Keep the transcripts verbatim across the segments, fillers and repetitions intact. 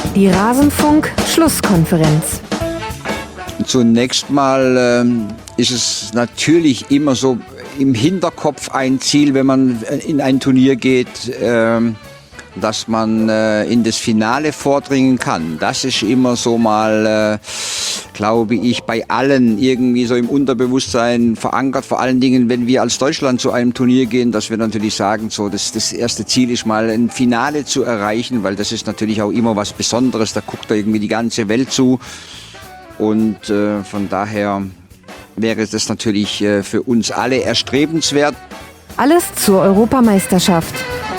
Die Rasenfunk-Schlusskonferenz. Zunächst mal ähm, ist es natürlich immer so im Hinterkopf ein Ziel, wenn man in ein Turnier geht, ähm, dass man äh, in das Finale vordringen kann. Das ist immer so mal, äh, glaube ich, bei allen irgendwie so im Unterbewusstsein verankert. Vor allen Dingen, wenn wir als Deutschland zu einem Turnier gehen, dass wir natürlich sagen, so das, das erste Ziel ist mal ein Finale zu erreichen, weil das ist natürlich auch immer was Besonderes. Da guckt da irgendwie die ganze Welt zu. Und äh, von daher wäre das natürlich äh, für uns alle erstrebenswert. Alles zur Europameisterschaft.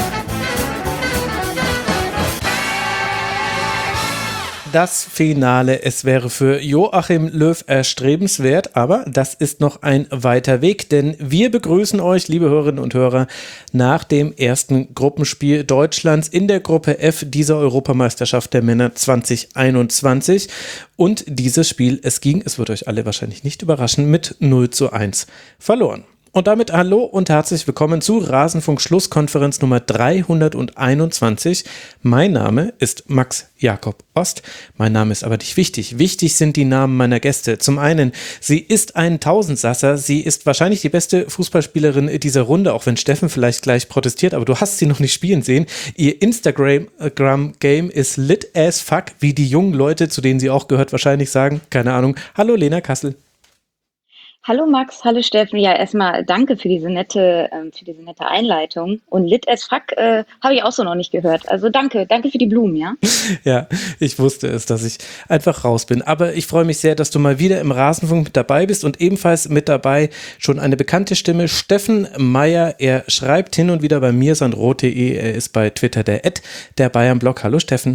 Das Finale, es wäre für Joachim Löw erstrebenswert, aber das ist noch ein weiter Weg, denn wir begrüßen euch, liebe Hörerinnen und Hörer, nach dem ersten Gruppenspiel Deutschlands in der Gruppe F dieser Europameisterschaft der Männer zwanzig einundzwanzig. Und dieses Spiel, es ging, es wird euch alle wahrscheinlich nicht überraschen, mit null zu eins verloren. Und damit hallo und herzlich willkommen zu Rasenfunk Schlusskonferenz Nummer dreihunderteinundzwanzig. Mein Name ist Max Jakob Ost. Mein Name ist aber nicht wichtig. Wichtig sind die Namen meiner Gäste. Zum einen, sie ist ein Tausendsasser. Sie ist wahrscheinlich die beste Fußballspielerin dieser Runde, auch wenn Steffen vielleicht gleich protestiert, aber du hast sie noch nicht spielen sehen. Ihr Instagram-Game ist lit as fuck, wie die jungen Leute, zu denen sie auch gehört, wahrscheinlich sagen. Keine Ahnung. Hallo Lena Kassel. Hallo Max, hallo Steffen. Ja, erstmal danke für diese nette, ähm, für diese nette Einleitung. Und lit as fuck äh, habe ich auch so noch nicht gehört. Also danke, danke für die Blumen, ja? Ja, ich wusste es, dass ich einfach raus bin. Aber ich freue mich sehr, dass du mal wieder im Rasenfunk mit dabei bist und ebenfalls mit dabei schon eine bekannte Stimme, Steffen Meyer. Er schreibt hin und wieder bei mirsandroth punkt de. Er ist bei Twitter der Ad, der Bayern-Blog. Hallo Steffen.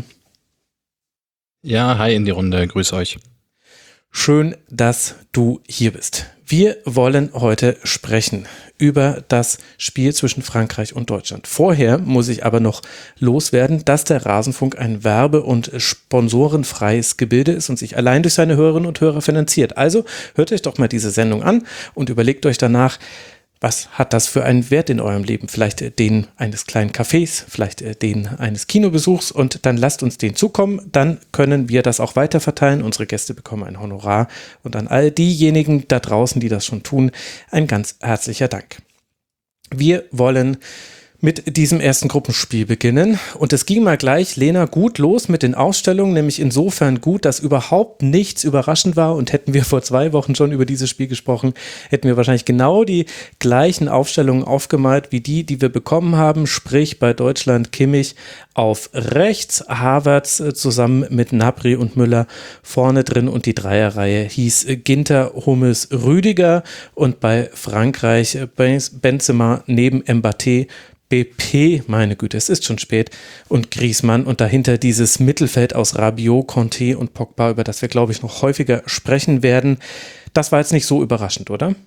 Ja, hi in die Runde, grüß euch. Schön, dass du hier bist. Wir wollen heute sprechen über das Spiel zwischen Frankreich und Deutschland. Vorher muss ich aber noch loswerden, dass der Rasenfunk ein werbe- und sponsorenfreies Gebilde ist und sich allein durch seine Hörerinnen und Hörer finanziert. Also hört euch doch mal diese Sendung an und überlegt euch danach, was hat das für einen Wert in eurem Leben? Vielleicht den eines kleinen Cafés, vielleicht den eines Kinobesuchs und dann lasst uns den zukommen. Dann können wir das auch weiterverteilen. Unsere Gäste bekommen ein Honorar und an all diejenigen da draußen, die das schon tun, ein ganz herzlicher Dank. Wir wollen mit diesem ersten Gruppenspiel beginnen. Und es ging mal gleich, Lena, gut los mit den Ausstellungen, nämlich insofern gut, dass überhaupt nichts überraschend war. Und hätten wir vor zwei Wochen schon über dieses Spiel gesprochen, hätten wir wahrscheinlich genau die gleichen Aufstellungen aufgemalt wie die, die wir bekommen haben. Sprich bei Deutschland Kimmich auf rechts, Havertz zusammen mit Gnabry und Müller vorne drin und die Dreierreihe hieß Ginter, Hummels, Rüdiger und bei Frankreich Benzema neben Mbappé, B P, meine Güte, es ist schon spät, und Griezmann und dahinter dieses Mittelfeld aus Rabiot, Conte und Pogba, über das wir, glaube ich, noch häufiger sprechen werden. Das war jetzt nicht so überraschend, oder?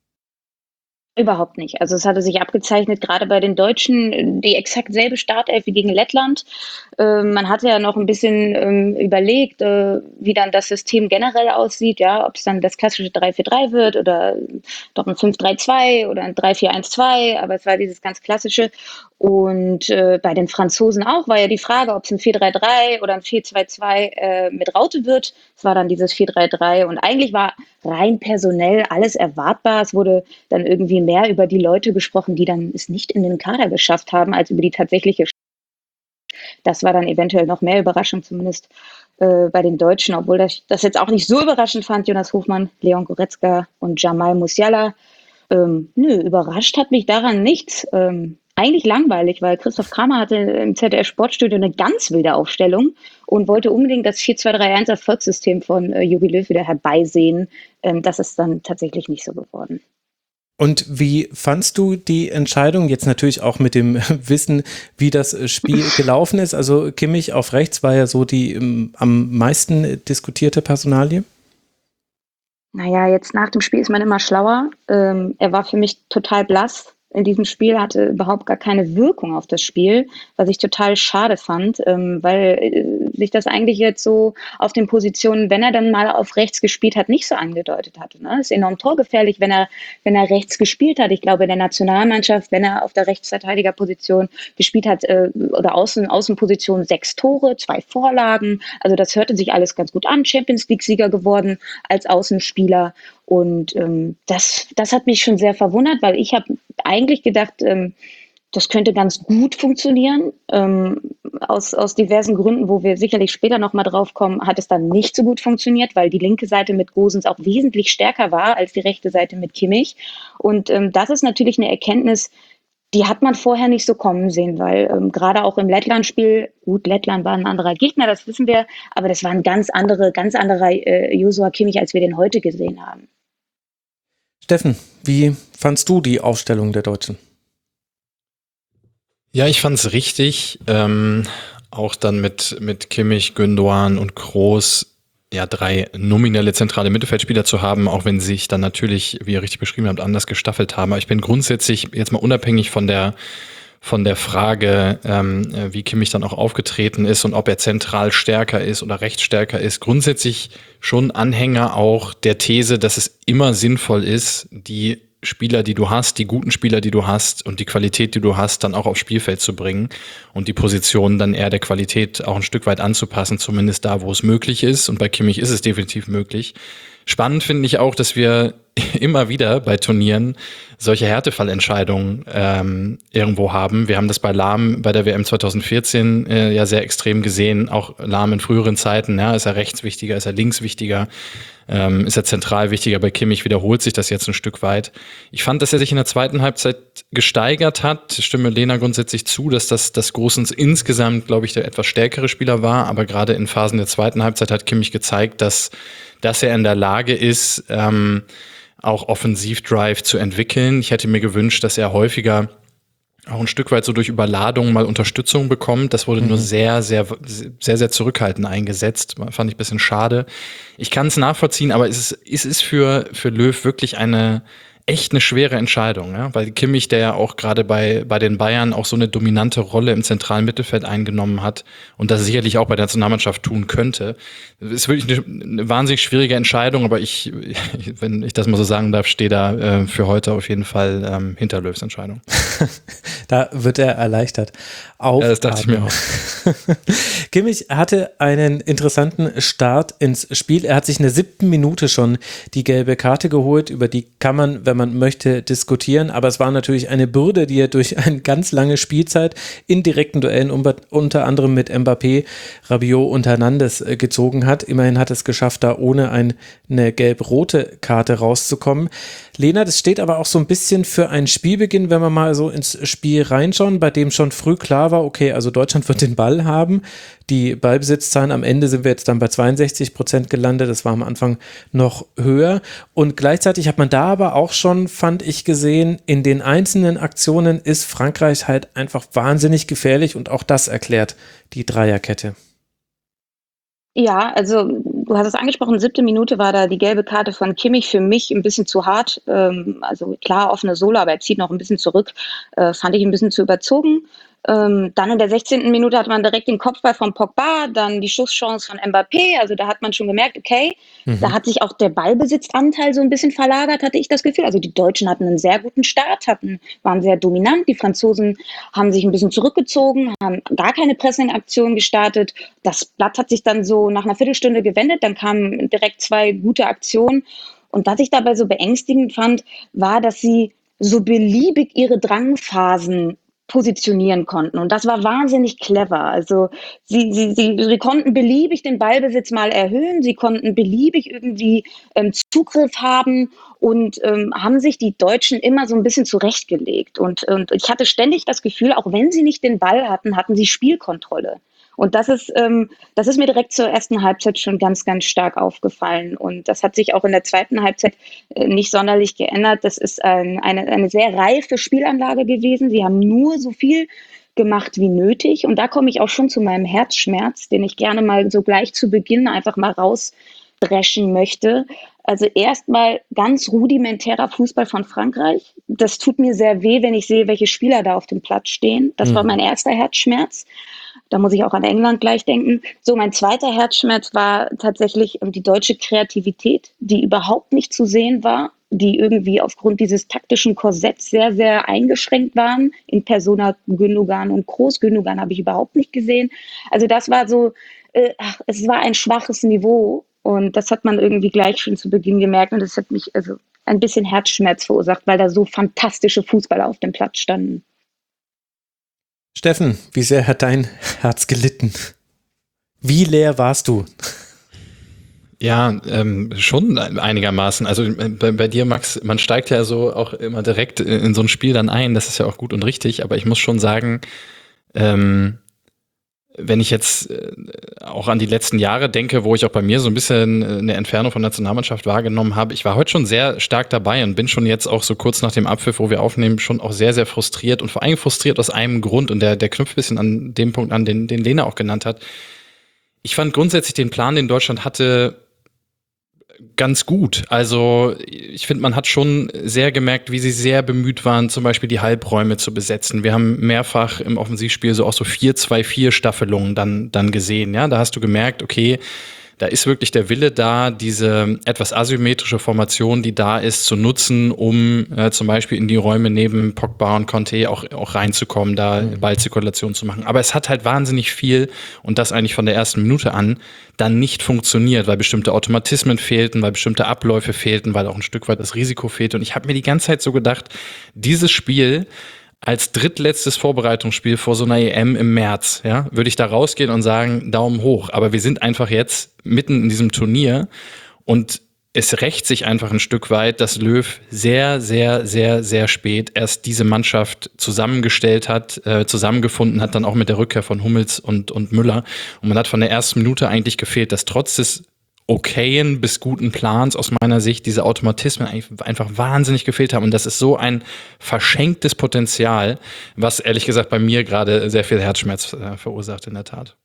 Überhaupt nicht. Also es hatte sich abgezeichnet, gerade bei den Deutschen, die exakt selbe Startelf wie gegen Lettland. Äh, man hatte ja noch ein bisschen ähm, überlegt, äh, wie dann das System generell aussieht, ja, ob es dann das klassische drei vier drei wird oder doch ein fünf drei zwei oder ein drei vier eins zwei, aber es war dieses ganz klassische. Und äh, bei den Franzosen auch war ja die Frage, ob es ein vier drei drei oder ein vier zwei zwei äh, mit Raute wird. Es war dann dieses vier drei drei und eigentlich war rein personell alles erwartbar. Es wurde dann irgendwie mehr über die Leute gesprochen, die dann es nicht in den Kader geschafft haben, als über die tatsächliche. Das war dann eventuell noch mehr Überraschung, zumindest äh, bei den Deutschen, obwohl ich das jetzt auch nicht so überraschend fand. Jonas Hofmann, Leon Goretzka und Jamal Musiala. Ähm, nö, überrascht hat mich daran nichts. Ähm, eigentlich langweilig, weil Christoph Kramer hatte im Z D F Sportstudio eine ganz wilde Aufstellung und wollte unbedingt das vier zwei drei eins Erfolgssystem von äh, Jogi Löw wieder herbeisehen. Ähm, das ist dann tatsächlich nicht so geworden. Und wie fandst du die Entscheidung, jetzt natürlich auch mit dem Wissen, wie das Spiel gelaufen ist? Also Kimmich auf rechts war ja so die um, am meisten diskutierte Personalie. Naja, jetzt nach dem Spiel ist man immer schlauer. Ähm, er war für mich total blass in diesem Spiel, hatte überhaupt gar keine Wirkung auf das Spiel, was ich total schade fand, ähm, weil sich das eigentlich jetzt so auf den Positionen, wenn er dann mal auf rechts gespielt hat, nicht so angedeutet hatte. Ne? Ist enorm torgefährlich, wenn er, wenn er rechts gespielt hat. Ich glaube, in der Nationalmannschaft, wenn er auf der Rechtsverteidigerposition gespielt hat äh, oder Außen, Außenposition, sechs Tore, zwei Vorlagen. Also das hörte sich alles ganz gut an. Champions League-Sieger geworden als Außenspieler. Und ähm, das, das hat mich schon sehr verwundert, weil ich habe eigentlich gedacht, ähm, das könnte ganz gut funktionieren. Ähm, aus, aus diversen Gründen, wo wir sicherlich später nochmal drauf kommen, hat es dann nicht so gut funktioniert, weil die linke Seite mit Gosens auch wesentlich stärker war als die rechte Seite mit Kimmich. Und ähm, das ist natürlich eine Erkenntnis, die hat man vorher nicht so kommen sehen, weil ähm, gerade auch im Lettland-Spiel, gut, Lettland war ein anderer Gegner, das wissen wir, aber das war ein ganz andere, ganz anderer äh, Joshua Kimmich, als wir den heute gesehen haben. Steffen, wie fandst du die Aufstellung der Deutschen? Ja, ich fand es richtig, ähm, auch dann mit, mit Kimmich, Gündoğan und Kroos, ja, drei nominelle zentrale Mittelfeldspieler zu haben, auch wenn sie sich dann natürlich, wie ihr richtig beschrieben habt, anders gestaffelt haben. Aber ich bin grundsätzlich jetzt mal unabhängig von der von der Frage, ähm, wie Kimmich dann auch aufgetreten ist und ob er zentral stärker ist oder rechts stärker ist, grundsätzlich schon Anhänger auch der These, dass es immer sinnvoll ist, die Spieler, die du hast, die guten Spieler, die du hast und die Qualität, die du hast, dann auch aufs Spielfeld zu bringen und die Position dann eher der Qualität auch ein Stück weit anzupassen, zumindest da, wo es möglich ist. Und bei Kimmich ist es definitiv möglich. Spannend finde ich auch, dass wir immer wieder bei Turnieren solche Härtefallentscheidungen ähm, irgendwo haben. Wir haben das bei Lahm bei der W M zwanzig vierzehn äh, ja sehr extrem gesehen. Auch Lahm in früheren Zeiten, ja, ist er rechts wichtiger, ist er links wichtiger, ähm, ist er zentral wichtiger. Bei Kimmich wiederholt sich das jetzt ein Stück weit. Ich fand, dass er sich in der zweiten Halbzeit gesteigert hat. Ich stimme Lena grundsätzlich zu, dass das, das Gosens insgesamt, glaube ich, der etwas stärkere Spieler war. Aber gerade in Phasen der zweiten Halbzeit hat Kimmich gezeigt, dass, dass er in der Lage ist, ähm, auch Offensivdrive zu entwickeln. Ich hätte mir gewünscht, dass er häufiger auch ein Stück weit so durch Überladung mal Unterstützung bekommt. Das wurde mhm. nur sehr, sehr, sehr, sehr zurückhaltend eingesetzt. Fand ich ein bisschen schade. Ich kann es nachvollziehen, aber es ist, es ist für, für Löw wirklich eine echt eine schwere Entscheidung, ja? Weil Kimmich, der ja auch gerade bei, bei den Bayern auch so eine dominante Rolle im zentralen Mittelfeld eingenommen hat und das sicherlich auch bei der Nationalmannschaft tun könnte. Das ist wirklich eine, eine wahnsinnig schwierige Entscheidung, aber ich, wenn ich das mal so sagen darf, stehe da äh, für heute auf jeden Fall ähm, hinter Löws Entscheidung. Da wird er erleichtert. Auf ja, das dachte ich mir auch. Kimmich hatte einen interessanten Start ins Spiel. Er hat sich in der siebten Minute schon die gelbe Karte geholt, über die kann man, wenn man möchte, diskutieren, aber es war natürlich eine Bürde, die er durch eine ganz lange Spielzeit in direkten Duellen unter anderem mit Mbappé, Rabiot und Hernandez gezogen hat. Immerhin hat es geschafft, da ohne ein, eine gelb-rote Karte rauszukommen. Lena, das steht aber auch so ein bisschen für einen Spielbeginn, wenn wir mal so ins Spiel reinschauen, bei dem schon früh klar war, okay, also Deutschland wird den Ball haben. Die Ballbesitzzahlen am Ende sind wir jetzt dann bei zweiundsechzig Prozent gelandet. Das war am Anfang noch höher. Und gleichzeitig hat man da aber auch schon, fand ich, gesehen, in den einzelnen Aktionen ist Frankreich halt einfach wahnsinnig gefährlich und auch das erklärt die Dreierkette. Ja, also du hast es angesprochen, siebte Minute war da die gelbe Karte von Kimmich für mich ein bisschen zu hart. Ähm, also klar, offene Sohle, aber er zieht noch ein bisschen zurück. Äh, fand ich ein bisschen zu überzogen. Ähm, dann in der sechzehnten Minute hat man direkt den Kopfball von Pogba, dann die Schusschance von Mbappé. Also da hat man schon gemerkt, okay, mhm. da hat sich auch der Ballbesitzanteil so ein bisschen verlagert, hatte ich das Gefühl. Also die Deutschen hatten einen sehr guten Start, hatten, waren sehr dominant. Die Franzosen haben sich ein bisschen zurückgezogen, haben gar keine Pressing-Aktion gestartet. Das Blatt hat sich dann so nach einer Viertelstunde gewendet. Dann kamen direkt zwei gute Aktionen. Und was ich dabei so beängstigend fand, war, dass sie so beliebig ihre Drangphasen positionieren konnten. Und das war wahnsinnig clever. Also sie, sie, sie, sie konnten beliebig den Ballbesitz mal erhöhen, sie konnten beliebig irgendwie ähm, Zugriff haben und ähm, haben sich die Deutschen immer so ein bisschen zurechtgelegt. Und, und ich hatte ständig das Gefühl, auch wenn sie nicht den Ball hatten, hatten sie Spielkontrolle. Und das ist, ähm, das ist mir direkt zur ersten Halbzeit schon ganz, ganz stark aufgefallen. Und das hat sich auch in der zweiten Halbzeit äh, nicht sonderlich geändert. Das ist ein, eine, eine sehr reife Spielanlage gewesen. Sie haben nur so viel gemacht wie nötig. Und da komme ich auch schon zu meinem Herzschmerz, den ich gerne mal so gleich zu Beginn einfach mal rausdreschen möchte. Also erstmal ganz rudimentärer Fußball von Frankreich. Das tut mir sehr weh, wenn ich sehe, welche Spieler da auf dem Platz stehen. Das mhm. war mein erster Herzschmerz. Da muss ich auch an England gleich denken. So, mein zweiter Herzschmerz war tatsächlich ähm, die deutsche Kreativität, die überhaupt nicht zu sehen war, die irgendwie aufgrund dieses taktischen Korsetts sehr, sehr eingeschränkt waren. In Persona Gündogan und Kroos. Gündogan habe ich überhaupt nicht gesehen. Also das war so, äh, ach, es war ein schwaches Niveau und das hat man irgendwie gleich schon zu Beginn gemerkt und das hat mich also ein bisschen Herzschmerz verursacht, weil da so fantastische Fußballer auf dem Platz standen. Steffen, wie sehr hat dein Herz gelitten? Wie leer warst du? Ja, ähm, schon einigermaßen. Also bei, bei dir, Max, man steigt ja so auch immer direkt in so ein Spiel dann ein. Das ist ja auch gut und richtig. Aber ich muss schon sagen, ähm, wenn ich jetzt äh, auch an die letzten Jahre denke, wo ich auch bei mir so ein bisschen eine Entfernung von der Nationalmannschaft wahrgenommen habe, ich war heute schon sehr stark dabei und bin schon jetzt auch so kurz nach dem Abpfiff, wo wir aufnehmen, schon auch sehr, sehr frustriert und vor allem frustriert aus einem Grund und der, der knüpft ein bisschen an dem Punkt an, den, den Lena auch genannt hat. Ich fand grundsätzlich den Plan, den Deutschland hatte, ganz gut. Also ich finde, man hat schon sehr gemerkt, wie sie sehr bemüht waren, zum Beispiel die Halbräume zu besetzen. Wir haben mehrfach im Offensivspiel so auch so vier zwei vier Staffelungen dann, dann gesehen. Ja, da hast du gemerkt, okay, da ist wirklich der Wille da, diese etwas asymmetrische Formation, die da ist, zu nutzen, um äh, zum Beispiel in die Räume neben Pogba und Conte auch, auch reinzukommen, da mhm. Ballzirkulation zu machen. Aber es hat halt wahnsinnig viel, und das eigentlich von der ersten Minute an, dann nicht funktioniert, weil bestimmte Automatismen fehlten, weil bestimmte Abläufe fehlten, weil auch ein Stück weit das Risiko fehlte. Und ich habe mir die ganze Zeit so gedacht, dieses Spiel als drittletztes Vorbereitungsspiel vor so einer E M im März, ja, würde ich da rausgehen und sagen, Daumen hoch. Aber wir sind einfach jetzt mitten in diesem Turnier und es rächt sich einfach ein Stück weit, dass Löw sehr, sehr, sehr, sehr spät erst diese Mannschaft zusammengestellt hat, äh, zusammengefunden hat, dann auch mit der Rückkehr von Hummels und, und Müller. Und man hat von der ersten Minute eigentlich gefehlt, dass trotz des okayen bis guten Plans aus meiner Sicht diese Automatismen einfach wahnsinnig gefehlt haben. Und das ist so ein verschenktes Potenzial, was ehrlich gesagt bei mir gerade sehr viel Herzschmerz äh, verursacht in der Tat.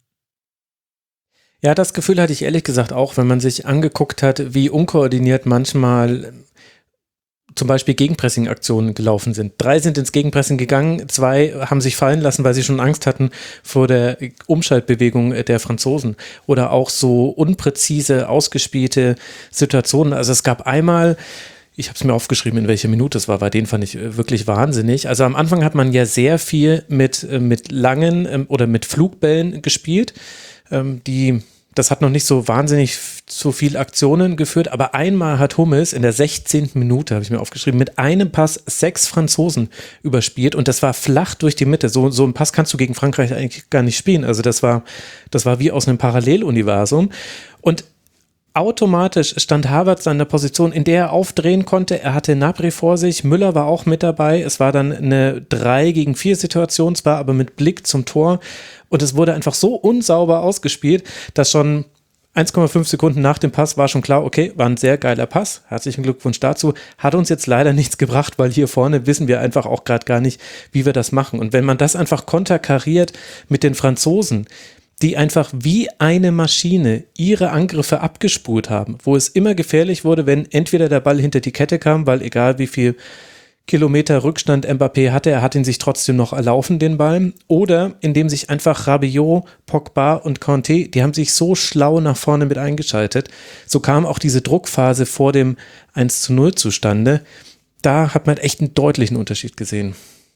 Ja, das Gefühl hatte ich ehrlich gesagt auch, wenn man sich angeguckt hat, wie unkoordiniert manchmal zum Beispiel Gegenpressing-Aktionen gelaufen sind. Drei sind ins Gegenpressing gegangen, zwei haben sich fallen lassen, weil sie schon Angst hatten vor der Umschaltbewegung der Franzosen. Oder auch so unpräzise, ausgespielte Situationen. Also es gab einmal, ich habe es mir aufgeschrieben, in welcher Minute es war, weil den fand ich wirklich wahnsinnig. Also am Anfang hat man ja sehr viel mit, mit langen oder mit Flugbällen gespielt, die das hat noch nicht so wahnsinnig zu viel Aktionen geführt, aber einmal hat Hummels in der sechzehnten Minute, habe ich mir aufgeschrieben, mit einem Pass sechs Franzosen überspielt und das war flach durch die Mitte. So, so einen Pass kannst du gegen Frankreich eigentlich gar nicht spielen. Also das war, das war wie aus einem Paralleluniversum. Und automatisch stand Havertz an der Position, in der er aufdrehen konnte. Er hatte Gnabry vor sich, Müller war auch mit dabei. Es war dann eine drei gegen vier Situation, zwar aber mit Blick zum Tor. Und es wurde einfach so unsauber ausgespielt, dass schon eins Komma fünf Sekunden nach dem Pass war schon klar, okay, war ein sehr geiler Pass. Herzlichen Glückwunsch dazu. Hat uns jetzt leider nichts gebracht, weil hier vorne wissen wir einfach auch gerade gar nicht, wie wir das machen. Und wenn man das einfach konterkariert mit den Franzosen, die einfach wie eine Maschine ihre Angriffe abgespult haben, wo es immer gefährlich wurde, wenn entweder der Ball hinter die Kette kam, weil egal wie viel Kilometer Rückstand Mbappé hatte, er hat ihn sich trotzdem noch erlaufen, den Ball, oder indem sich einfach Rabiot, Pogba und Conte, die haben sich so schlau nach vorne mit eingeschaltet. So kam auch diese Druckphase vor dem eins zu null zustande. Da hat man echt einen deutlichen Unterschied gesehen.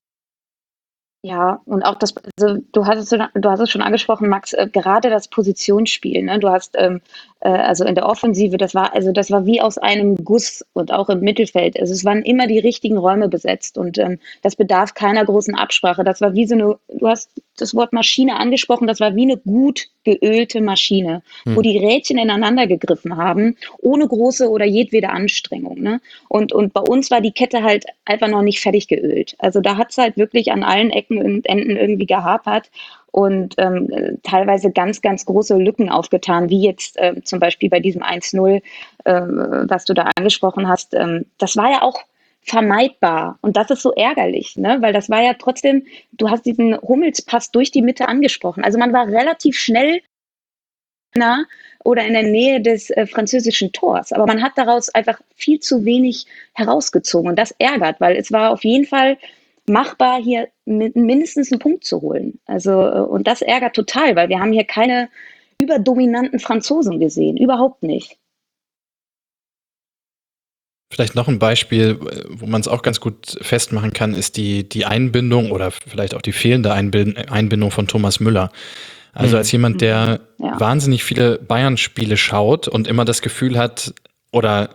Ja, und auch das, also du hast es, du hast es schon angesprochen, Max, äh, gerade das Positionsspiel, ne? Du hast ähm, äh, also in der Offensive, das war, also das war wie aus einem Guss und auch im Mittelfeld. Also es waren immer die richtigen Räume besetzt und ähm, das bedarf keiner großen Absprache. Das war wie so eine, du hast das Wort Maschine angesprochen, das war wie eine gut geölte Maschine, hm. wo die Rädchen ineinander gegriffen haben, ohne große oder jedwede Anstrengung. Ne? Und, und bei uns war die Kette halt einfach noch nicht fertig geölt. Also da hat es halt wirklich an allen Ecken und Enden irgendwie gehapert und ähm, teilweise ganz, ganz große Lücken aufgetan, wie jetzt äh, zum Beispiel bei diesem eins null, äh, was du da angesprochen hast. Ähm, das war ja auch vermeidbar und das ist so ärgerlich, ne? Weil das war ja trotzdem, du hast diesen Hummelspass durch die Mitte angesprochen. Also man war relativ schnell nah oder in der Nähe des äh, französischen Tors, aber man hat daraus einfach viel zu wenig herausgezogen und das ärgert, weil es war auf jeden Fall machbar, hier mi- mindestens einen Punkt zu holen. Also, äh, und das ärgert total, weil wir haben hier keine überdominanten Franzosen gesehen. Überhaupt nicht. Vielleicht noch ein Beispiel, wo man es auch ganz gut festmachen kann, ist die, die Einbindung oder vielleicht auch die fehlende Einbind- Einbindung von Thomas Müller. Also Mhm. als jemand, der Ja. wahnsinnig viele Bayern-Spiele schaut und immer das Gefühl hat, oder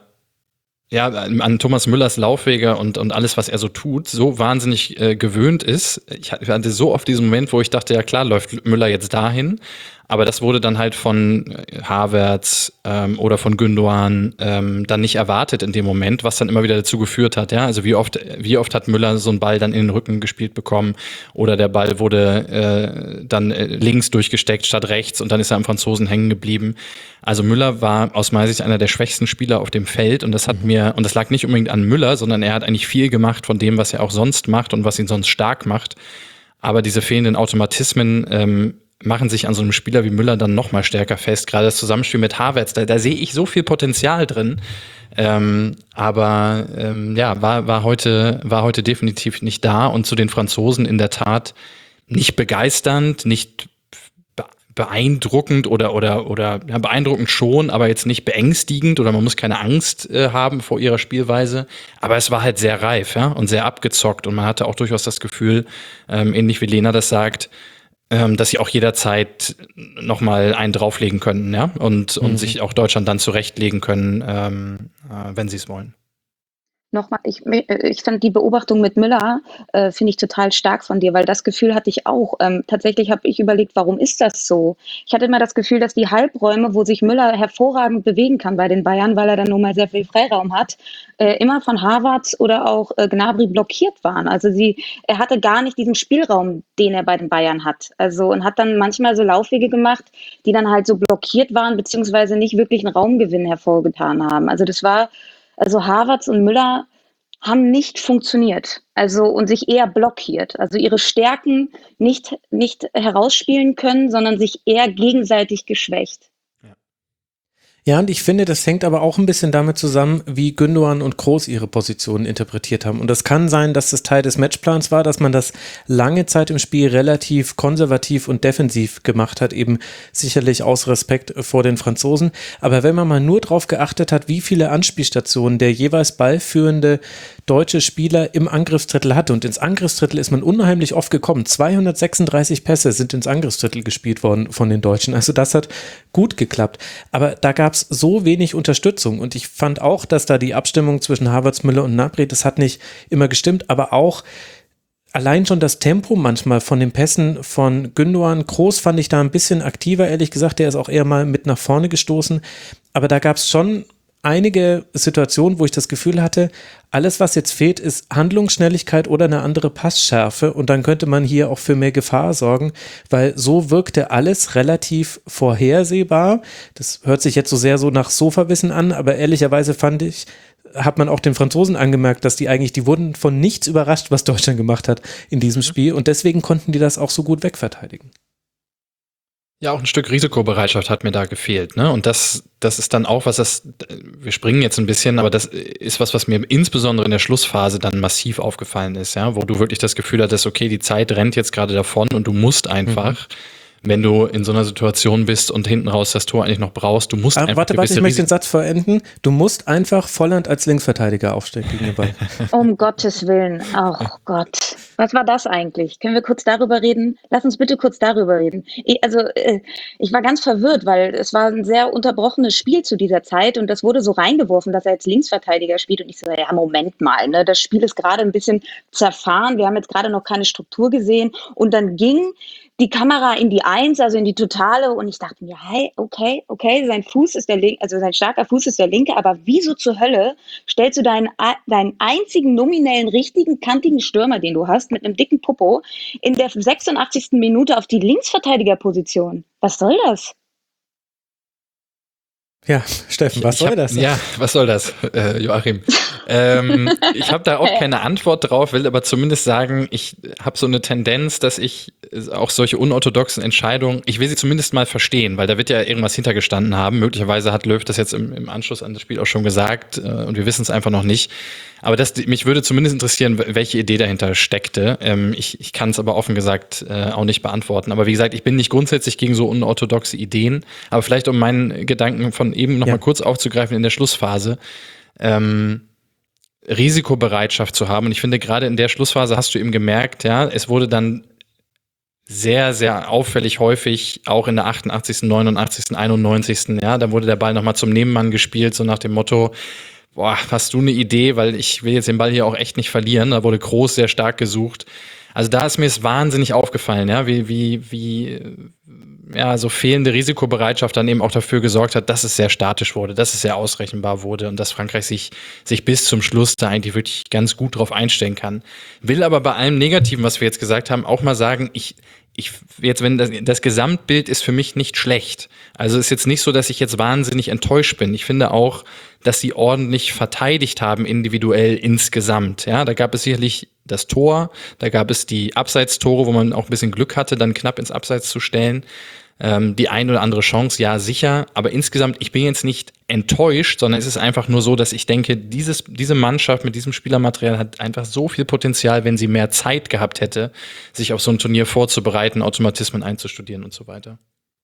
ja, an Thomas Müllers Laufwege und, und alles, was er so tut, so wahnsinnig äh, gewöhnt ist. Ich hatte so oft diesen Moment, wo ich dachte, ja klar, läuft Müller jetzt dahin. Aber das wurde dann halt von Havertz ähm, oder von Gündoğan ähm, dann nicht erwartet in dem Moment, was dann immer wieder dazu geführt hat. Ja, also wie oft, wie oft hat Müller so einen Ball dann in den Rücken gespielt bekommen oder der Ball wurde äh, dann äh, links durchgesteckt statt rechts und dann ist er am Franzosen hängen geblieben. Also Müller war aus meiner Sicht einer der schwächsten Spieler auf dem Feld und das hat mir, und das lag nicht unbedingt an Müller, sondern er hat eigentlich viel gemacht von dem, was er auch sonst macht und was ihn sonst stark macht. Aber diese fehlenden Automatismen ähm, machen sich an so einem Spieler wie Müller dann noch mal stärker fest. Gerade das Zusammenspiel mit Havertz, da, da sehe ich so viel Potenzial drin. Ähm, aber ähm, ja, war, war, heute, war heute definitiv nicht da und zu den Franzosen in der Tat nicht begeisternd, nicht be- beeindruckend oder, oder, oder ja, beeindruckend schon, aber jetzt nicht beängstigend oder man muss keine Angst äh, haben vor ihrer Spielweise. Aber es war halt sehr reif, ja, und sehr abgezockt und man hatte auch durchaus das Gefühl, ähm, ähnlich wie Lena das sagt, ähm, dass sie auch jederzeit nochmal einen drauflegen können, ja, und, und sich auch Deutschland dann zurechtlegen können, ähm, äh, wenn sie es wollen. Nochmal, ich, ich fand die Beobachtung mit Müller, äh, finde ich total stark von dir, weil das Gefühl hatte ich auch. Ähm, tatsächlich habe ich überlegt, warum ist das so? Ich hatte immer das Gefühl, dass die Halbräume, wo sich Müller hervorragend bewegen kann bei den Bayern, weil er dann nun mal sehr viel Freiraum hat, äh, immer von Havertz oder auch äh, Gnabry blockiert waren. Also sie, er hatte gar nicht diesen Spielraum, den er bei den Bayern hat. Also und hat dann manchmal so Laufwege gemacht, die dann halt so blockiert waren, beziehungsweise nicht wirklich einen Raumgewinn hervorgetan haben. Also das war Also Havertz und Müller haben nicht funktioniert, also und sich eher blockiert, also ihre Stärken nicht, nicht herausspielen können, sondern sich eher gegenseitig geschwächt. Ja, und ich finde, das hängt aber auch ein bisschen damit zusammen, wie Gündoğan und Kroos ihre Positionen interpretiert haben. Und das kann sein, dass das Teil des Matchplans war, dass man das lange Zeit im Spiel relativ konservativ und defensiv gemacht hat, eben sicherlich aus Respekt vor den Franzosen. Aber wenn man mal nur drauf geachtet hat, wie viele Anspielstationen der jeweils ballführende deutsche Spieler im Angriffsdrittel hatte, und ins Angriffsdrittel ist man unheimlich oft gekommen. zweihundertsechsunddreißig Pässe sind ins Angriffsdrittel gespielt worden von den Deutschen. Also das hat gut geklappt. Aber da gab es so wenig Unterstützung und ich fand auch, dass da die Abstimmung zwischen Havertz, Müller und Gnabry, das hat nicht immer gestimmt, aber auch allein schon das Tempo manchmal von den Pässen von Gündoğan. Kroos fand ich da ein bisschen aktiver, ehrlich gesagt, der ist auch eher mal mit nach vorne gestoßen, aber da gab es schon einige Situationen, wo ich das Gefühl hatte, alles, was jetzt fehlt, ist Handlungsschnelligkeit oder eine andere Passschärfe und dann könnte man hier auch für mehr Gefahr sorgen, weil so wirkte alles relativ vorhersehbar. Das hört sich jetzt so sehr so nach Sofawissen an, aber ehrlicherweise fand ich, hat man auch den Franzosen angemerkt, dass die eigentlich, die wurden von nichts überrascht, was Deutschland gemacht hat in diesem Spiel und deswegen konnten die das auch so gut wegverteidigen. Ja, auch ein Stück Risikobereitschaft hat mir da gefehlt, ne? Und das, das ist dann auch was, das, wir springen jetzt ein bisschen, aber das ist was, was mir insbesondere in der Schlussphase dann massiv aufgefallen ist, ja, wo du wirklich das Gefühl hattest, okay, die Zeit rennt jetzt gerade davon und du musst einfach, mhm. wenn du in so einer Situation bist und hinten raus das Tor eigentlich noch brauchst, du musst ah, einfach warte, warte, ich möchte den Satz verenden. Du musst einfach Volland als Linksverteidiger aufstellen gegen den Ball. Um Gottes Willen, oh Gott. Was war das eigentlich? Können wir kurz darüber reden? Lass uns bitte kurz darüber reden. Ich, also, äh, ich war ganz verwirrt, weil es war ein sehr unterbrochenes Spiel zu dieser Zeit und das wurde so reingeworfen, dass er als Linksverteidiger spielt und ich so, ja, Moment mal, ne? Das Spiel ist gerade ein bisschen zerfahren, wir haben jetzt gerade noch keine Struktur gesehen und dann ging die Kamera in die Eins, also in die Totale und ich dachte mir, hey, okay, okay, sein Fuß ist der linke, also sein starker Fuß ist der linke, aber wieso zur Hölle stellst du deinen, deinen einzigen nominellen, richtigen, kantigen Stürmer, den du hast, mit einem dicken Popo, in der sechsundachtzigsten Minute auf die Linksverteidigerposition? Was soll das? Ja, Steffen, was ich soll hab, das? Ja, was soll das, äh, Joachim? ähm, ich habe da auch keine Antwort drauf, will aber zumindest sagen, ich habe so eine Tendenz, dass ich auch solche unorthodoxen Entscheidungen, ich will sie zumindest mal verstehen, weil da wird ja irgendwas hintergestanden haben. Möglicherweise hat Löw das jetzt im, im Anschluss an das Spiel auch schon gesagt äh, und wir wissen es einfach noch nicht. Aber das, mich würde zumindest interessieren, welche Idee dahinter steckte. Ähm, ich ich kann es aber offen gesagt äh, auch nicht beantworten. Aber wie gesagt, ich bin nicht grundsätzlich gegen so unorthodoxe Ideen. Aber vielleicht, um meinen Gedanken von eben noch Ja. mal kurz aufzugreifen in der Schlussphase, ähm, Risikobereitschaft zu haben. Und ich finde, gerade in der Schlussphase hast du eben gemerkt, ja, es wurde dann sehr, sehr auffällig häufig, auch in der achtundachtzigsten, neunundachtzigsten, einundneunzigsten Ja, da wurde der Ball nochmal zum Nebenmann gespielt, so nach dem Motto, boah, hast du eine Idee, weil ich will jetzt den Ball hier auch echt nicht verlieren. Da wurde Groß sehr stark gesucht. Also da ist mir es wahnsinnig aufgefallen, ja, wie, wie, wie, ja, so fehlende Risikobereitschaft dann eben auch dafür gesorgt hat, dass es sehr statisch wurde, dass es sehr ausrechenbar wurde und dass Frankreich sich, sich bis zum Schluss da eigentlich wirklich ganz gut drauf einstellen kann. Will aber bei allem Negativen, was wir jetzt gesagt haben, auch mal sagen, ich, ich, jetzt, wenn das, das Gesamtbild ist für mich nicht schlecht. Also ist jetzt nicht so, dass ich jetzt wahnsinnig enttäuscht bin. Ich finde auch, dass sie ordentlich verteidigt haben, individuell insgesamt. Ja, da gab es sicherlich das Tor, da gab es die Abseitstore, wo man auch ein bisschen Glück hatte, dann knapp ins Abseits zu stellen. Ähm, die ein oder andere Chance, ja, sicher. Aber insgesamt, ich bin jetzt nicht enttäuscht, sondern es ist einfach nur so, dass ich denke, dieses, diese Mannschaft mit diesem Spielermaterial hat einfach so viel Potenzial, wenn sie mehr Zeit gehabt hätte, sich auf so ein Turnier vorzubereiten, Automatismen einzustudieren und so weiter.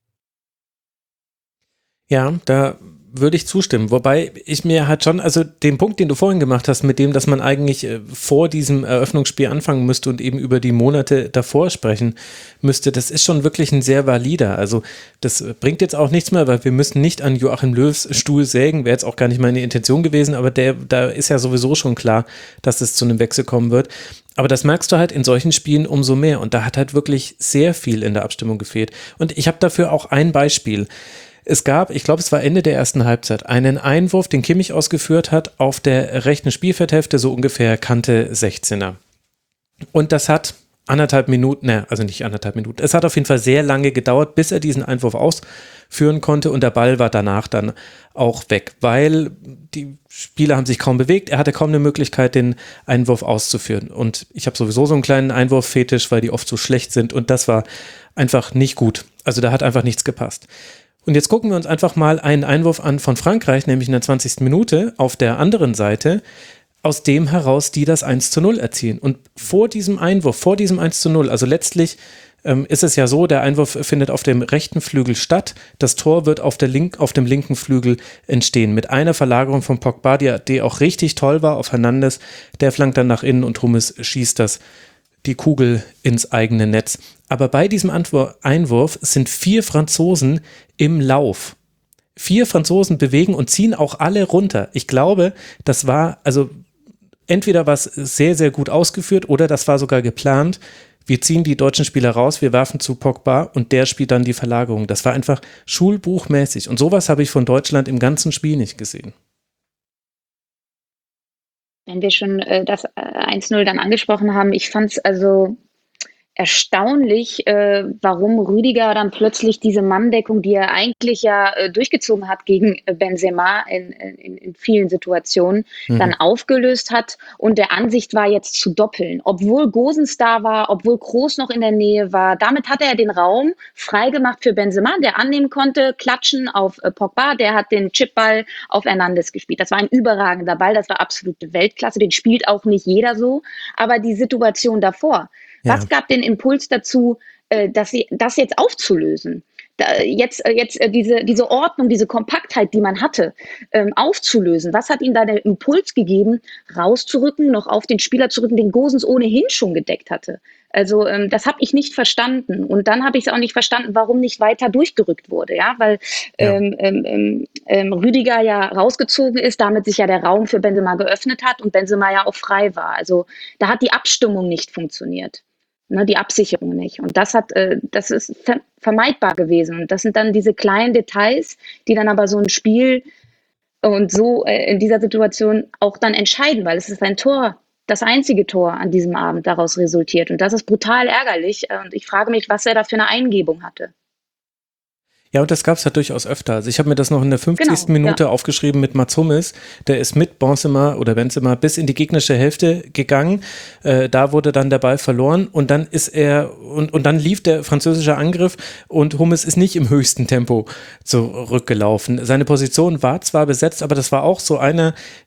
Ja, da würde ich zustimmen, wobei ich mir halt schon, also den Punkt, den du vorhin gemacht hast, mit dem, dass man eigentlich äh, vor diesem Eröffnungsspiel anfangen müsste und eben über die Monate davor sprechen müsste, das ist schon wirklich ein sehr valider, also das bringt jetzt auch nichts mehr, weil wir müssen nicht an Joachim Löws Stuhl sägen, wäre jetzt auch gar nicht meine Intention gewesen, aber der, da ist ja sowieso schon klar, dass es zu einem Wechsel kommen wird. Aber das merkst du halt in solchen Spielen umso mehr und da hat halt wirklich sehr viel in der Abstimmung gefehlt. Und ich habe dafür auch ein Beispiel. Es gab, ich glaube, es war Ende der ersten Halbzeit, einen Einwurf, den Kimmich ausgeführt hat, auf der rechten Spielfeldhälfte, so ungefähr Kante sechzehner. Und das hat anderthalb Minuten, ne, also nicht anderthalb Minuten, es hat auf jeden Fall sehr lange gedauert, bis er diesen Einwurf ausführen konnte und der Ball war danach dann auch weg, weil die Spieler haben sich kaum bewegt, er hatte kaum eine Möglichkeit, den Einwurf auszuführen. Und ich habe sowieso so einen kleinen Einwurffetisch, weil die oft so schlecht sind und das war einfach nicht gut. Also da hat einfach nichts gepasst. Und jetzt gucken wir uns einfach mal einen Einwurf an von Frankreich, nämlich in der zwanzigsten Minute auf der anderen Seite, aus dem heraus die das eins zu null erzielen. Und vor diesem Einwurf, vor diesem eins zu null, also letztlich ähm, ist es ja so, der Einwurf findet auf dem rechten Flügel statt, das Tor wird auf, der Link, auf dem linken Flügel entstehen, mit einer Verlagerung von Pogba, die, die auch richtig toll war, auf Hernandez, der flankt dann nach innen und Hummels schießt das die Kugel ins eigene Netz. Aber bei diesem Einwurf sind vier Franzosen im Lauf. Vier Franzosen bewegen und ziehen auch alle runter. Ich glaube, das war, also entweder war es sehr, sehr gut ausgeführt oder das war sogar geplant. Wir ziehen die deutschen Spieler raus, wir werfen zu Pogba und der spielt dann die Verlagerung. Das war einfach schulbuchmäßig. Und sowas habe ich von Deutschland im ganzen Spiel nicht gesehen. Wenn wir schon äh, das äh, eins null dann angesprochen haben, ich fand es also erstaunlich, äh, warum Rüdiger dann plötzlich diese Manndeckung, die er eigentlich ja äh, durchgezogen hat gegen äh, Benzema in, in, in vielen Situationen, mhm. dann aufgelöst hat und der Ansicht war, jetzt zu doppeln. Obwohl Gosens da war, obwohl Kroos noch in der Nähe war, damit hat er den Raum freigemacht für Benzema, der annehmen konnte, klatschen auf äh, Pogba, der hat den Chipball auf Hernandez gespielt. Das war ein überragender Ball, das war absolute Weltklasse, den spielt auch nicht jeder so, aber die Situation davor, ja. Was gab den Impuls dazu, äh, dass sie, das jetzt aufzulösen? Da, jetzt äh, jetzt äh, diese, diese Ordnung, diese Kompaktheit, die man hatte, ähm, aufzulösen. Was hat ihm da den Impuls gegeben, rauszurücken, noch auf den Spieler zu rücken, den Gosens ohnehin schon gedeckt hatte? Also ähm, das habe ich nicht verstanden. Und dann habe ich es auch nicht verstanden, warum nicht weiter durchgerückt wurde. Ja, weil ähm, ja. Ähm, ähm, Rüdiger ja rausgezogen ist, damit sich ja der Raum für Benzema geöffnet hat und Benzema ja auch frei war. Also da hat die Abstimmung nicht funktioniert. Ne, die Absicherung nicht. Und das hat, äh, das ist ver- vermeidbar gewesen. Und das sind dann diese kleinen Details, die dann aber so ein Spiel und so äh, in dieser Situation auch dann entscheiden, weil es ist ein Tor, das einzige Tor an diesem Abend daraus resultiert. Und das ist brutal ärgerlich. Und ich frage mich, was er da für eine Eingebung hatte. Ja, und das gab es ja durchaus öfter. Also ich habe mir das noch in der fünfzigsten Genau, Minute ja. aufgeschrieben mit Mats Hummels. Der ist mit Benzema oder Benzema bis in die gegnerische Hälfte gegangen. Äh, da wurde dann der Ball verloren und dann ist er und, und dann lief der französische Angriff und Hummels ist nicht im höchsten Tempo zurückgelaufen. Seine Position war zwar besetzt, aber das war auch so eine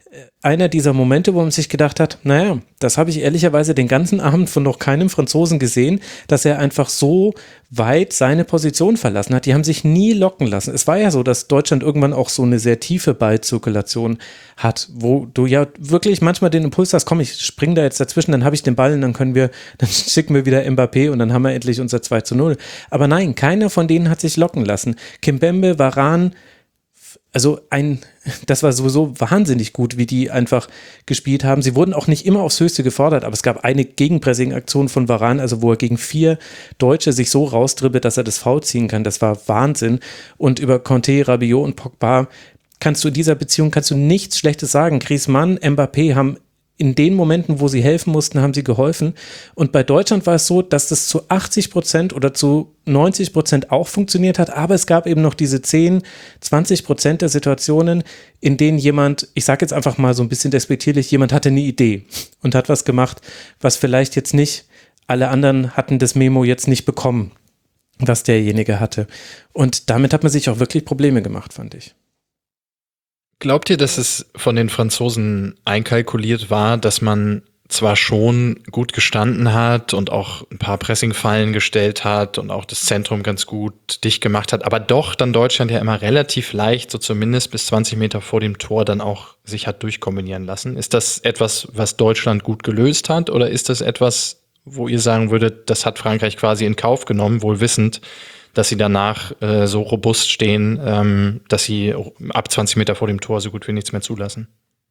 einer dieser Momente, wo man sich gedacht hat, naja, das habe ich ehrlicherweise den ganzen Abend von noch keinem Franzosen gesehen, dass er einfach so weit seine Position verlassen hat. Die haben sich nie locken lassen. Es war ja so, dass Deutschland irgendwann auch so eine sehr tiefe Ballzirkulation hat, wo du ja wirklich manchmal den Impuls hast, komm, ich spring da jetzt dazwischen, dann habe ich den Ball und dann können wir, dann schicken wir wieder Mbappé und dann haben wir endlich unser zwei zu null. Aber nein, keiner von denen hat sich locken lassen. Kimpembe, Varane, also ein, das war sowieso wahnsinnig gut, wie die einfach gespielt haben. Sie wurden auch nicht immer aufs Höchste gefordert, aber es gab eine Gegenpressing-Aktion von Varane, also wo er gegen vier Deutsche sich so raustribbelt, dass er das Foul ziehen kann. Das war Wahnsinn. Und über Kanté, Rabiot und Pogba kannst du in dieser Beziehung kannst du nichts Schlechtes sagen. Griezmann, Mbappé haben in den Momenten, wo sie helfen mussten, haben sie geholfen. Und bei Deutschland war es so, dass das zu achtzig Prozent oder zu neunzig Prozent auch funktioniert hat, aber es gab eben noch diese zehn, zwanzig Prozent der Situationen, in denen jemand, ich sage jetzt einfach mal so ein bisschen despektierlich, jemand hatte eine Idee und hat was gemacht, was vielleicht jetzt nicht, alle anderen hatten das Memo jetzt nicht bekommen, was derjenige hatte. Und damit hat man sich auch wirklich Probleme gemacht, fand ich. Glaubt ihr, dass es von den Franzosen einkalkuliert war, dass man zwar schon gut gestanden hat und auch ein paar Pressingfallen gestellt hat und auch das Zentrum ganz gut dicht gemacht hat, aber doch dann Deutschland ja immer relativ leicht, so zumindest bis zwanzig Meter vor dem Tor, dann auch sich hat durchkombinieren lassen? Ist das etwas, was Deutschland gut gelöst hat, oder ist das etwas, wo ihr sagen würdet, das hat Frankreich quasi in Kauf genommen, wohl wissend, dass sie danach äh, so robust stehen, ähm, dass sie ab zwanzig Meter vor dem Tor so gut wie nichts mehr zulassen?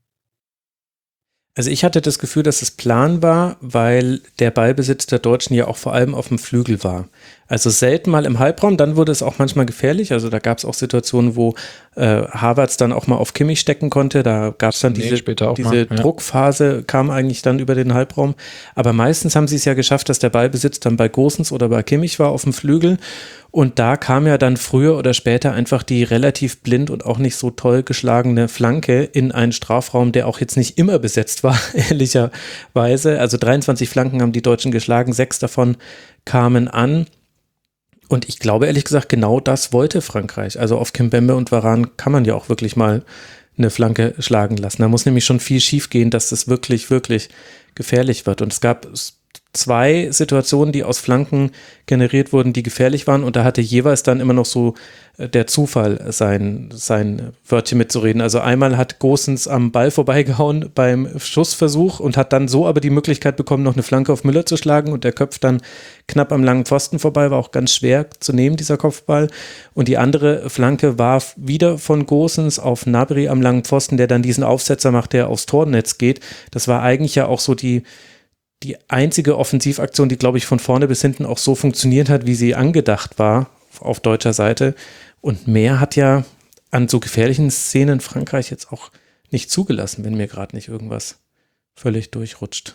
Also ich hatte das Gefühl, dass es Plan war, weil der Ballbesitz der Deutschen ja auch vor allem auf dem Flügel war. Also selten mal im Halbraum, dann wurde es auch manchmal gefährlich. Also da gab es auch Situationen, wo äh, Havertz dann auch mal auf Kimmich stecken konnte. Da gab es dann nee, diese, diese mal, ja. Druckphase, kam eigentlich dann über den Halbraum. Aber meistens haben sie es ja geschafft, dass der Ballbesitz dann bei Gosens oder bei Kimmich war auf dem Flügel. Und da kam ja dann früher oder später einfach die relativ blind und auch nicht so toll geschlagene Flanke in einen Strafraum, der auch jetzt nicht immer besetzt war, ehrlicherweise. Also dreiundzwanzig Flanken haben die Deutschen geschlagen, sechs davon kamen an. Und ich glaube ehrlich gesagt, genau das wollte Frankreich. Also auf Kimpembe und Varane kann man ja auch wirklich mal eine Flanke schlagen lassen. Da muss nämlich schon viel schief gehen, dass das wirklich, wirklich gefährlich wird. Und es gab zwei Situationen, die aus Flanken generiert wurden, die gefährlich waren, und da hatte jeweils dann immer noch so der Zufall sein, sein Wörtchen mitzureden. Also einmal hat Gosens am Ball vorbeigehauen beim Schussversuch und hat dann so aber die Möglichkeit bekommen, noch eine Flanke auf Müller zu schlagen, und der köpft dann knapp am langen Pfosten vorbei, war auch ganz schwer zu nehmen, dieser Kopfball. Und die andere Flanke war wieder von Gosens auf Gnabry am langen Pfosten, der dann diesen Aufsetzer macht, der aufs Tornetz geht. Das war eigentlich ja auch so die die einzige Offensivaktion, die, glaube ich, von vorne bis hinten auch so funktioniert hat, wie sie angedacht war auf deutscher Seite. Und mehr hat ja an so gefährlichen Szenen Frankreich jetzt auch nicht zugelassen, wenn mir gerade nicht irgendwas völlig durchrutscht.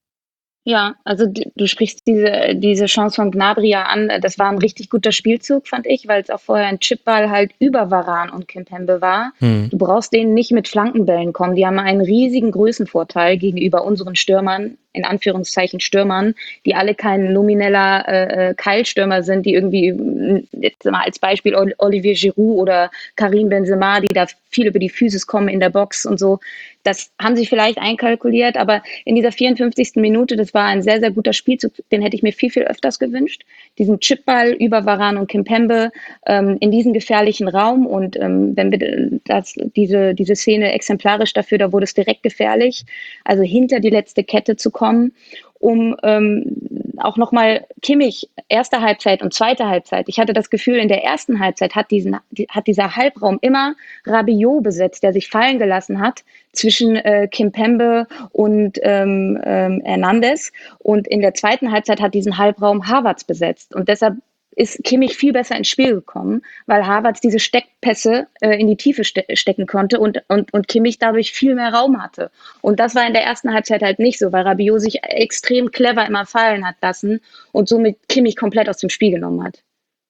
Ja, also du, du sprichst diese, diese Chance von Gnabry ja an. Das war ein richtig guter Spielzug, fand ich, weil es auch vorher ein Chipball halt über Varane und Kimpembe war. Hm. Du brauchst denen nicht mit Flankenbällen kommen. Die haben einen riesigen Größenvorteil gegenüber unseren Stürmern, in Anführungszeichen Stürmern, die alle kein nomineller äh, Keilstürmer sind, die irgendwie, jetzt mal als Beispiel Olivier Giroud oder Karim Benzema, die da viel über die Physis kommen in der Box und so. Das haben sie vielleicht einkalkuliert, aber in dieser vierundfünfzigsten Minute, das war ein sehr, sehr guter Spielzug, den hätte ich mir viel, viel öfters gewünscht. Diesen Chipball über Varane und Kimpembe ähm, in diesem gefährlichen Raum, und ähm, wenn wir das, diese, diese Szene exemplarisch dafür, da wurde es direkt gefährlich, also hinter die letzte Kette zu kommen, um ähm, auch nochmal Kimmich, erste Halbzeit und zweite Halbzeit. Ich hatte das Gefühl, in der ersten Halbzeit hat, diesen, hat dieser Halbraum immer Rabiot besetzt, der sich fallen gelassen hat zwischen äh, Kimpembe und ähm, ähm, Hernandez. Und in der zweiten Halbzeit hat diesen Halbraum Havertz besetzt. Und deshalb ist Kimmich viel besser ins Spiel gekommen, weil Havertz diese Steckpässe äh, in die Tiefe ste- stecken konnte und, und, und Kimmich dadurch viel mehr Raum hatte. Und das war in der ersten Halbzeit halt nicht so, weil Rabiot sich extrem clever immer fallen hat lassen und somit Kimmich komplett aus dem Spiel genommen hat.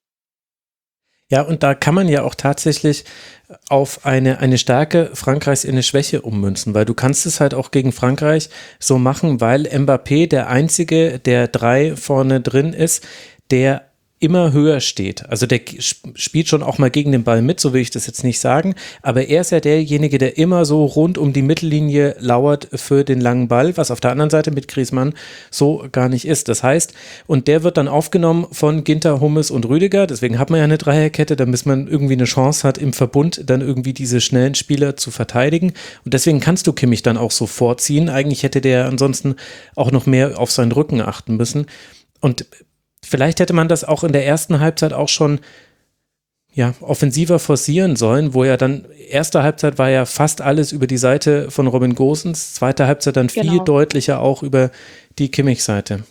Ja, und da kann man ja auch tatsächlich auf eine, eine Stärke Frankreichs in eine Schwäche ummünzen, weil du kannst es halt auch gegen Frankreich so machen, weil Mbappé der Einzige, der drei vorne drin ist, der immer höher steht. Also der spielt schon auch mal gegen den Ball mit, so will ich das jetzt nicht sagen, aber er ist ja derjenige, der immer so rund um die Mittellinie lauert für den langen Ball, was auf der anderen Seite mit Griezmann so gar nicht ist. Das heißt, und der wird dann aufgenommen von Ginter, Hummels und Rüdiger, deswegen hat man ja eine Dreierkette, damit man irgendwie eine Chance hat, im Verbund dann irgendwie diese schnellen Spieler zu verteidigen, und deswegen kannst du Kimmich dann auch so vorziehen. Eigentlich hätte der ansonsten auch noch mehr auf seinen Rücken achten müssen, und vielleicht hätte man das auch in der ersten Halbzeit auch schon ja, offensiver forcieren sollen, wo ja dann, erste Halbzeit war ja fast alles über die Seite von Robin Gosens, zweite Halbzeit dann viel Genau. deutlicher auch über die Kimmich-Seite.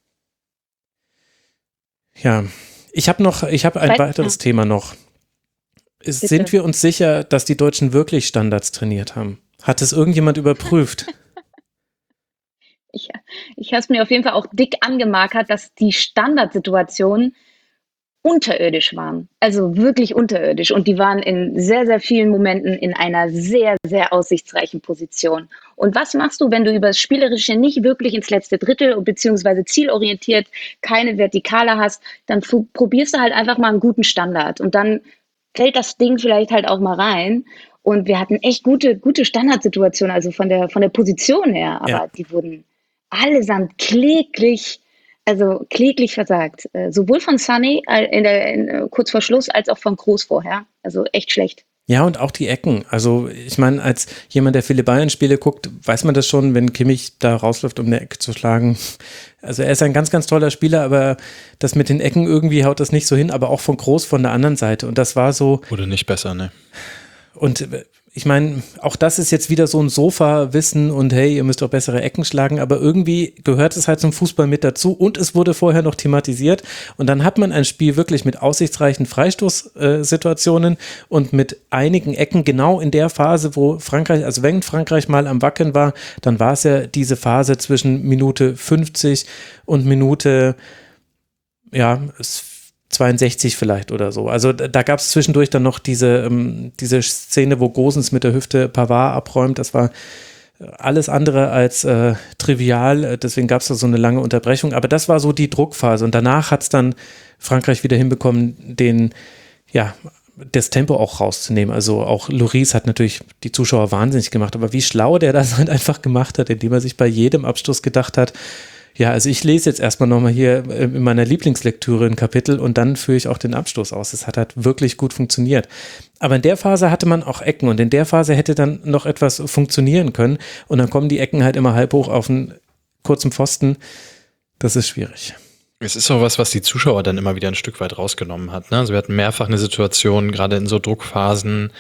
Ja, ich habe noch, ich habe ein Weit- weiteres ja. Thema noch. Ist, Bitte. sind wir uns sicher, dass die Deutschen wirklich Standards trainiert haben? Hat es irgendjemand überprüft? Ich, ich habe es mir auf jeden Fall auch dick angemarkert, dass die Standardsituationen unterirdisch waren. Also wirklich unterirdisch. Und die waren in sehr, sehr vielen Momenten in einer sehr, sehr aussichtsreichen Position. Und was machst du, wenn du über das Spielerische nicht wirklich ins letzte Drittel beziehungsweise zielorientiert keine Vertikale hast? Dann fu- probierst du halt einfach mal einen guten Standard. Und dann fällt das Ding vielleicht halt auch mal rein. Und wir hatten echt gute, gute Standardsituationen, also von der, von der Position her. Aber Ja. die wurden allesamt kläglich, also kläglich versagt. Äh, sowohl von Sané äh, in der, in, äh, kurz vor Schluss als auch von Kroos vorher. Also echt schlecht. Ja, und auch die Ecken. Also ich meine, als jemand, der viele Bayern-Spiele guckt, weiß man das schon, wenn Kimmich da rausläuft, um eine Ecke zu schlagen. Also er ist ein ganz, ganz toller Spieler, aber das mit den Ecken irgendwie haut das nicht so hin, aber auch von Kroos von der anderen Seite. Und das war so. Wurde nicht besser, ne? Und ich meine, auch das ist jetzt wieder so ein Sofa-Wissen und hey, ihr müsst doch bessere Ecken schlagen, aber irgendwie gehört es halt zum Fußball mit dazu, und es wurde vorher noch thematisiert, und dann hat man ein Spiel wirklich mit aussichtsreichen Freistoßsituationen und mit einigen Ecken genau in der Phase, wo Frankreich, also wenn Frankreich mal am Wackeln war, dann war es ja diese Phase zwischen Minute fünfzig und Minute, ja, es zweiundsechzig vielleicht oder so. Also da, da gab es zwischendurch dann noch diese, ähm, diese Szene, wo Gosens mit der Hüfte Pavard abräumt. Das war alles andere als äh, trivial. Deswegen gab es da so eine lange Unterbrechung. Aber das war so die Druckphase. Und danach hat es dann Frankreich wieder hinbekommen, den, ja, das Tempo auch rauszunehmen. Also auch Lloris hat natürlich die Zuschauer wahnsinnig gemacht. Aber wie schlau der das halt einfach gemacht hat, indem er sich bei jedem Abstoß gedacht hat, ja, also ich lese jetzt erstmal nochmal hier in meiner Lieblingslektüre ein Kapitel und dann führe ich auch den Abstoß aus. Das hat halt wirklich gut funktioniert. Aber in der Phase hatte man auch Ecken, und in der Phase hätte dann noch etwas funktionieren können, und dann kommen die Ecken halt immer halb hoch auf einen kurzen Pfosten. Das ist schwierig. Es ist auch was, was die Zuschauer dann immer wieder ein Stück weit rausgenommen hat, ne? Also wir hatten mehrfach eine Situation, gerade in so Druckphasen,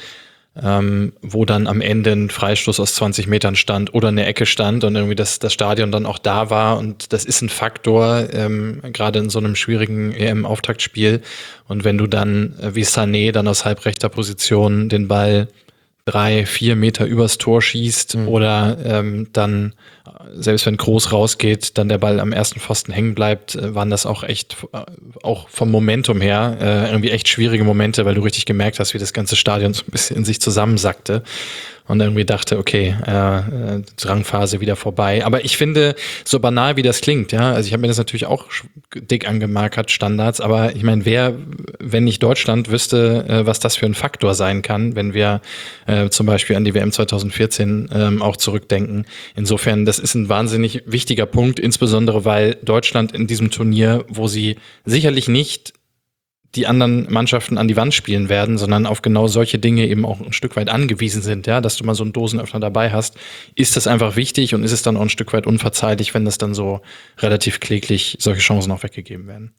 Ähm, wo dann am Ende ein Freistoß aus zwanzig Metern stand oder eine Ecke stand und irgendwie das, das Stadion dann auch da war, und das ist ein Faktor, ähm, gerade in so einem schwierigen E M-Auftaktspiel, und wenn du dann äh, wie Sané dann aus halbrechter Position den Ball drei, vier Meter übers Tor schießt, mhm. oder ähm, dann, selbst wenn Kroos rausgeht, dann der Ball am ersten Pfosten hängen bleibt, äh, waren das auch echt, äh, auch vom Momentum her, äh, irgendwie echt schwierige Momente, weil du richtig gemerkt hast, wie das ganze Stadion so ein bisschen in sich zusammensackte und irgendwie dachte, okay, äh, äh, Drangphase wieder vorbei. Aber ich finde, so banal wie das klingt, ja, also ich habe mir das natürlich auch dick angemarkert, Standards, aber ich meine, wer, wenn nicht Deutschland, wüsste, äh, was das für ein Faktor sein kann, wenn wir äh, zum Beispiel an die W M zwanzig vierzehn ähm, auch zurückdenken. Insofern, das ist ein wahnsinnig wichtiger Punkt, insbesondere weil Deutschland in diesem Turnier, wo sie sicherlich nicht die anderen Mannschaften an die Wand spielen werden, sondern auf genau solche Dinge eben auch ein Stück weit angewiesen sind, ja, dass du mal so einen Dosenöffner dabei hast, ist das einfach wichtig, und ist es dann auch ein Stück weit unverzeihlich, wenn das dann so relativ kläglich solche Chancen auch weggegeben werden.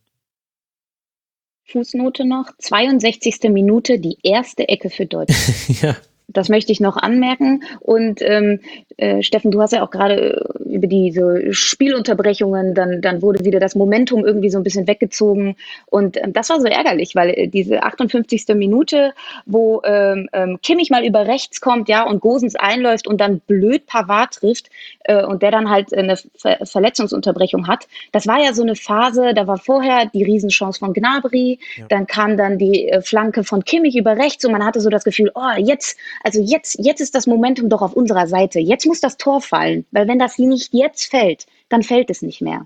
Fußnote noch, zweiundsechzigste Minute, die erste Ecke für Deutschland. Ja. Das möchte ich noch anmerken. Und ähm, äh, Steffen, du hast ja auch gerade über diese Spielunterbrechungen, dann, dann wurde wieder das Momentum irgendwie so ein bisschen weggezogen. Und ähm, das war so ärgerlich, weil äh, diese achtundfünfzigste Minute, wo ähm, ähm, Kimmich mal über rechts kommt, ja, und Gosens einläuft und dann blöd Pavard trifft äh, und der dann halt eine Ver- Verletzungsunterbrechung hat. Das war ja so eine Phase, da war vorher die Riesenchance von Gnabry, ja. Dann kam dann die äh, Flanke von Kimmich über rechts und man hatte so das Gefühl, oh, jetzt Also jetzt, jetzt ist das Momentum doch auf unserer Seite. Jetzt muss das Tor fallen, weil wenn das nicht jetzt fällt, dann fällt es nicht mehr.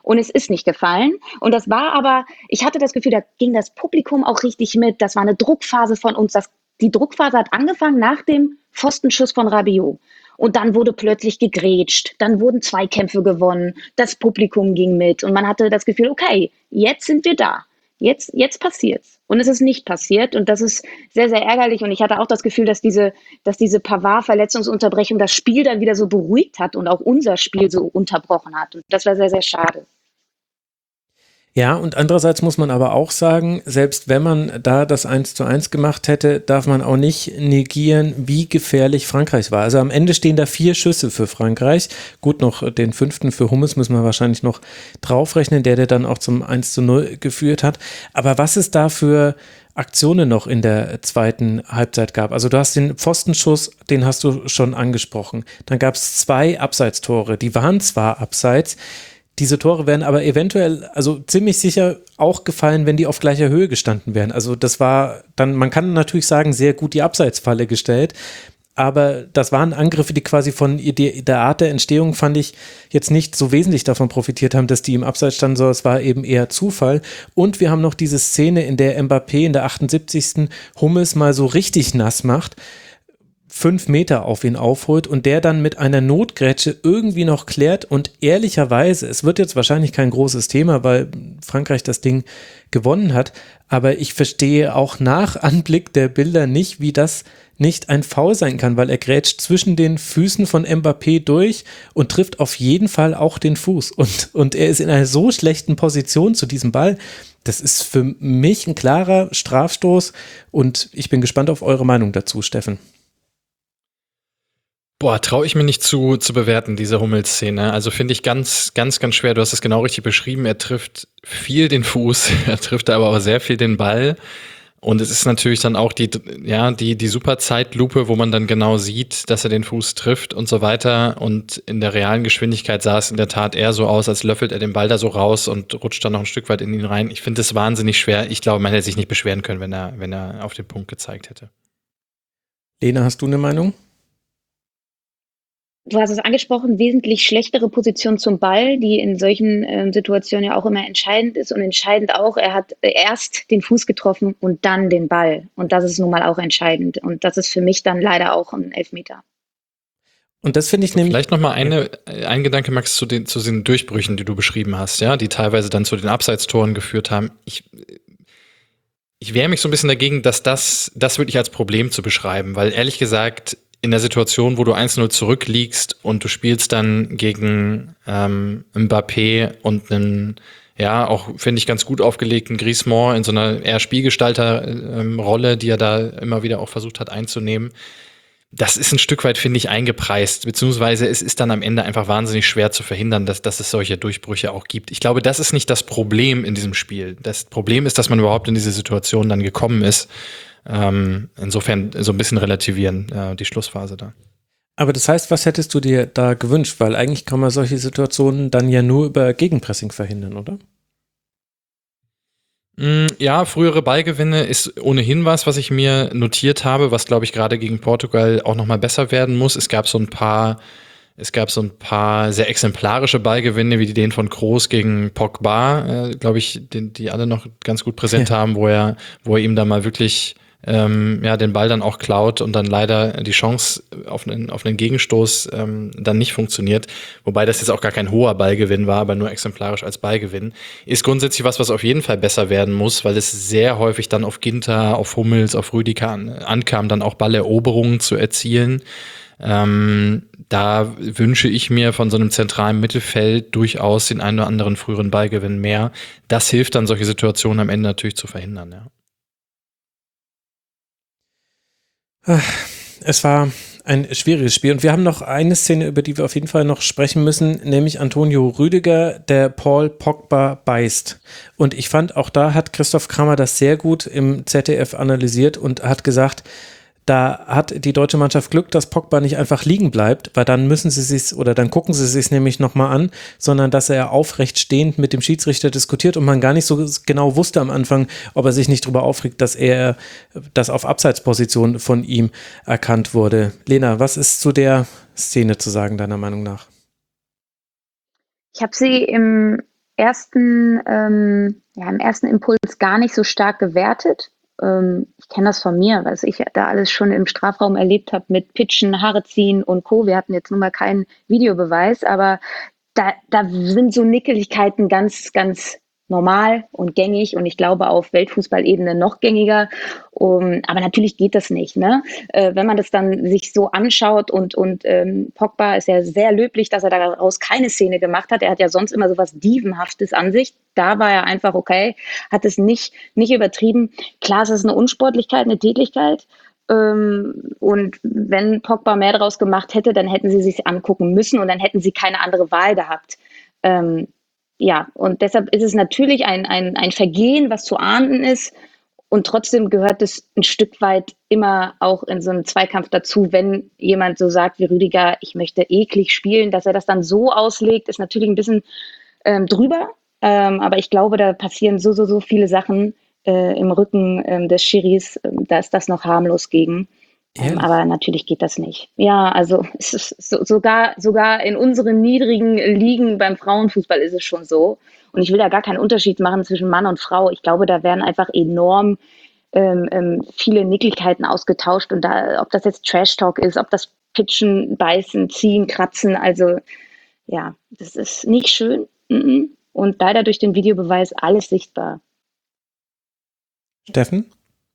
Und es ist nicht gefallen. Und das war aber, ich hatte das Gefühl, da ging das Publikum auch richtig mit. Das war eine Druckphase von uns. Das, die Druckphase hat angefangen nach dem Pfostenschuss von Rabiot. Und dann wurde plötzlich gegrätscht. Dann wurden Zweikämpfe gewonnen. Das Publikum ging mit. Und man hatte das Gefühl, okay, jetzt sind wir da. Jetzt, jetzt passiert's. Und es ist nicht passiert. Und das ist sehr, sehr ärgerlich. Und ich hatte auch das Gefühl, dass diese, dass diese Pavard-Verletzungsunterbrechung das Spiel dann wieder so beruhigt hat und auch unser Spiel so unterbrochen hat. Und das war sehr, sehr schade. Ja, und andererseits muss man aber auch sagen, selbst wenn man da das eins zu eins gemacht hätte, darf man auch nicht negieren, wie gefährlich Frankreich war. Also am Ende stehen da vier Schüsse für Frankreich. Gut, noch den fünften für Hummels müssen wir wahrscheinlich noch draufrechnen, der der dann auch zum eins zu null geführt hat. Aber was es da für Aktionen noch in der zweiten Halbzeit gab. Also du hast den Pfostenschuss, den hast du schon angesprochen. Dann gab es zwei Abseitstore, die waren zwar abseits, diese Tore wären aber eventuell, also ziemlich sicher auch gefallen, wenn die auf gleicher Höhe gestanden wären. Also das war dann, man kann natürlich sagen, sehr gut die Abseitsfalle gestellt, aber das waren Angriffe, die quasi von der Art der Entstehung, fand ich, jetzt nicht so wesentlich davon profitiert haben, dass die im Abseits standen, sondern es war eben eher Zufall. Und wir haben noch diese Szene, in der Mbappé in der achtundsiebzigsten Hummels mal so richtig nass macht, fünf Meter auf ihn aufholt und der dann mit einer Notgrätsche irgendwie noch klärt und ehrlicherweise, es wird jetzt wahrscheinlich kein großes Thema, weil Frankreich das Ding gewonnen hat, aber ich verstehe auch nach Anblick der Bilder nicht, wie das nicht ein Foul sein kann, weil er grätscht zwischen den Füßen von Mbappé durch und trifft auf jeden Fall auch den Fuß und, und er ist in einer so schlechten Position zu diesem Ball. Das ist für mich ein klarer Strafstoß und ich bin gespannt auf eure Meinung dazu, Steffen. Boah, traue ich mir nicht zu, zu bewerten, diese Hummels-Szene. Also finde ich ganz, ganz, ganz schwer. Du hast es genau richtig beschrieben. Er trifft viel den Fuß, er trifft aber auch sehr viel den Ball. Und es ist natürlich dann auch die, ja, die, die super Zeitlupe, wo man dann genau sieht, dass er den Fuß trifft und so weiter. Und in der realen Geschwindigkeit sah es in der Tat eher so aus, als löffelt er den Ball da so raus und rutscht dann noch ein Stück weit in ihn rein. Ich finde es wahnsinnig schwer. Ich glaube, man hätte sich nicht beschweren können, wenn er, wenn er auf den Punkt gezeigt hätte. Lena, hast du eine Meinung? Du hast es angesprochen, wesentlich schlechtere Position zum Ball, die in solchen äh, Situationen ja auch immer entscheidend ist und entscheidend auch, er hat erst den Fuß getroffen und dann den Ball und das ist nun mal auch entscheidend und das ist für mich dann leider auch ein Elfmeter. Und das finde ich nämlich... Vielleicht nochmal eine, ein Gedanke, Max, zu den, zu den Durchbrüchen, die du beschrieben hast, ja, die teilweise dann zu den Abseitstoren geführt haben. Ich, ich wehre mich so ein bisschen dagegen, dass das, das wirklich als Problem zu beschreiben, weil ehrlich gesagt, in der Situation, wo du eins null zurückliegst und du spielst dann gegen ähm, Mbappé und einen, ja, auch, finde ich, ganz gut aufgelegten Griezmann in so einer eher Spielgestalter-Rolle, ähm, die er da immer wieder auch versucht hat einzunehmen. Das ist ein Stück weit, finde ich, eingepreist, beziehungsweise es ist dann am Ende einfach wahnsinnig schwer zu verhindern, dass, dass es solche Durchbrüche auch gibt. Ich glaube, das ist nicht das Problem in diesem Spiel. Das Problem ist, dass man überhaupt in diese Situation dann gekommen ist. Ähm, insofern so ein bisschen relativieren, äh, die Schlussphase da. Aber das heißt, was hättest du dir da gewünscht? Weil eigentlich kann man solche Situationen dann ja nur über Gegenpressing verhindern, oder? Ja, frühere Ballgewinne ist ohnehin was, was ich mir notiert habe, was, glaube ich, gerade gegen Portugal auch nochmal besser werden muss. Es gab so ein paar, es gab so ein paar sehr exemplarische Ballgewinne, wie den von Kroos gegen Pogba, äh, glaube ich, den, die alle noch ganz gut präsent ja. haben, wo er, wo er ihm da mal wirklich ähm, ja, den Ball dann auch klaut und dann leider die Chance auf einen, auf einen Gegenstoß ähm, dann nicht funktioniert. Wobei das jetzt auch gar kein hoher Ballgewinn war, aber nur exemplarisch als Ballgewinn. Ist grundsätzlich was, was auf jeden Fall besser werden muss, weil es sehr häufig dann auf Ginter, auf Hummels, auf Rüdiger an, ankam, dann auch Balleroberungen zu erzielen. Ähm, da wünsche ich mir von so einem zentralen Mittelfeld durchaus den einen oder anderen früheren Ballgewinn mehr. Das hilft dann, solche Situationen am Ende natürlich zu verhindern, ja. Es war ein schwieriges Spiel und wir haben noch eine Szene, über die wir auf jeden Fall noch sprechen müssen, nämlich Antonio Rüdiger, der Paul Pogba beißt. Und ich fand, auch da hat Christoph Kramer das sehr gut im Z D F analysiert und hat gesagt, da hat die deutsche Mannschaft Glück, dass Pogba nicht einfach liegen bleibt, weil dann müssen sie sich oder dann gucken sie sich nämlich nochmal an, sondern dass er aufrecht stehend mit dem Schiedsrichter diskutiert und man gar nicht so genau wusste am Anfang, ob er sich nicht darüber aufregt, dass er das auf Abseitsposition von ihm erkannt wurde. Lena, was ist zu der Szene zu sagen, deiner Meinung nach? Ich habe sie im ersten, ähm, ja, im ersten Impuls gar nicht so stark gewertet. Ähm, ich kenne das von mir, was ich da alles schon im Strafraum erlebt habe mit Pitchen, Haare ziehen und Co. Wir hatten jetzt nun mal keinen Videobeweis, aber da, da sind so Nickeligkeiten ganz, ganz normal und gängig und ich glaube auf Weltfußballebene noch gängiger. Um, aber natürlich geht das nicht. Ne? Äh, wenn man das dann sich so anschaut und, und ähm, Pogba ist ja sehr löblich, dass er daraus keine Szene gemacht hat. Er hat ja sonst immer so was Dievenhaftes an sich. Da war er einfach okay, hat es nicht, nicht übertrieben. Klar, es ist eine Unsportlichkeit, eine Tätlichkeit. Ähm, und wenn Pogba mehr daraus gemacht hätte, dann hätten sie sich angucken müssen und dann hätten sie keine andere Wahl gehabt. Ähm, ja, und deshalb ist es natürlich ein, ein, ein Vergehen, was zu ahnden ist. Und trotzdem gehört es ein Stück weit immer auch in so einem Zweikampf dazu, wenn jemand so sagt wie Rüdiger, ich möchte eklig spielen, dass er das dann so auslegt, ist natürlich ein bisschen ähm, drüber. Ähm, aber ich glaube, da passieren so, so, so viele Sachen äh, im Rücken ähm, des Schiris. Ähm, da ist das noch harmlos gegen. Ähm, aber natürlich geht das nicht. Ja, also es ist so, sogar, sogar in unseren niedrigen Ligen beim Frauenfußball ist es schon so. Und ich will da gar keinen Unterschied machen zwischen Mann und Frau. Ich glaube, da werden einfach enorm ähm, ähm, viele Nicklichkeiten ausgetauscht. Und da, ob das jetzt Trash-Talk ist, ob das Pitchen, Beißen, Ziehen, Kratzen. Also ja, das ist nicht schön. Und leider durch den Videobeweis alles sichtbar. Steffen?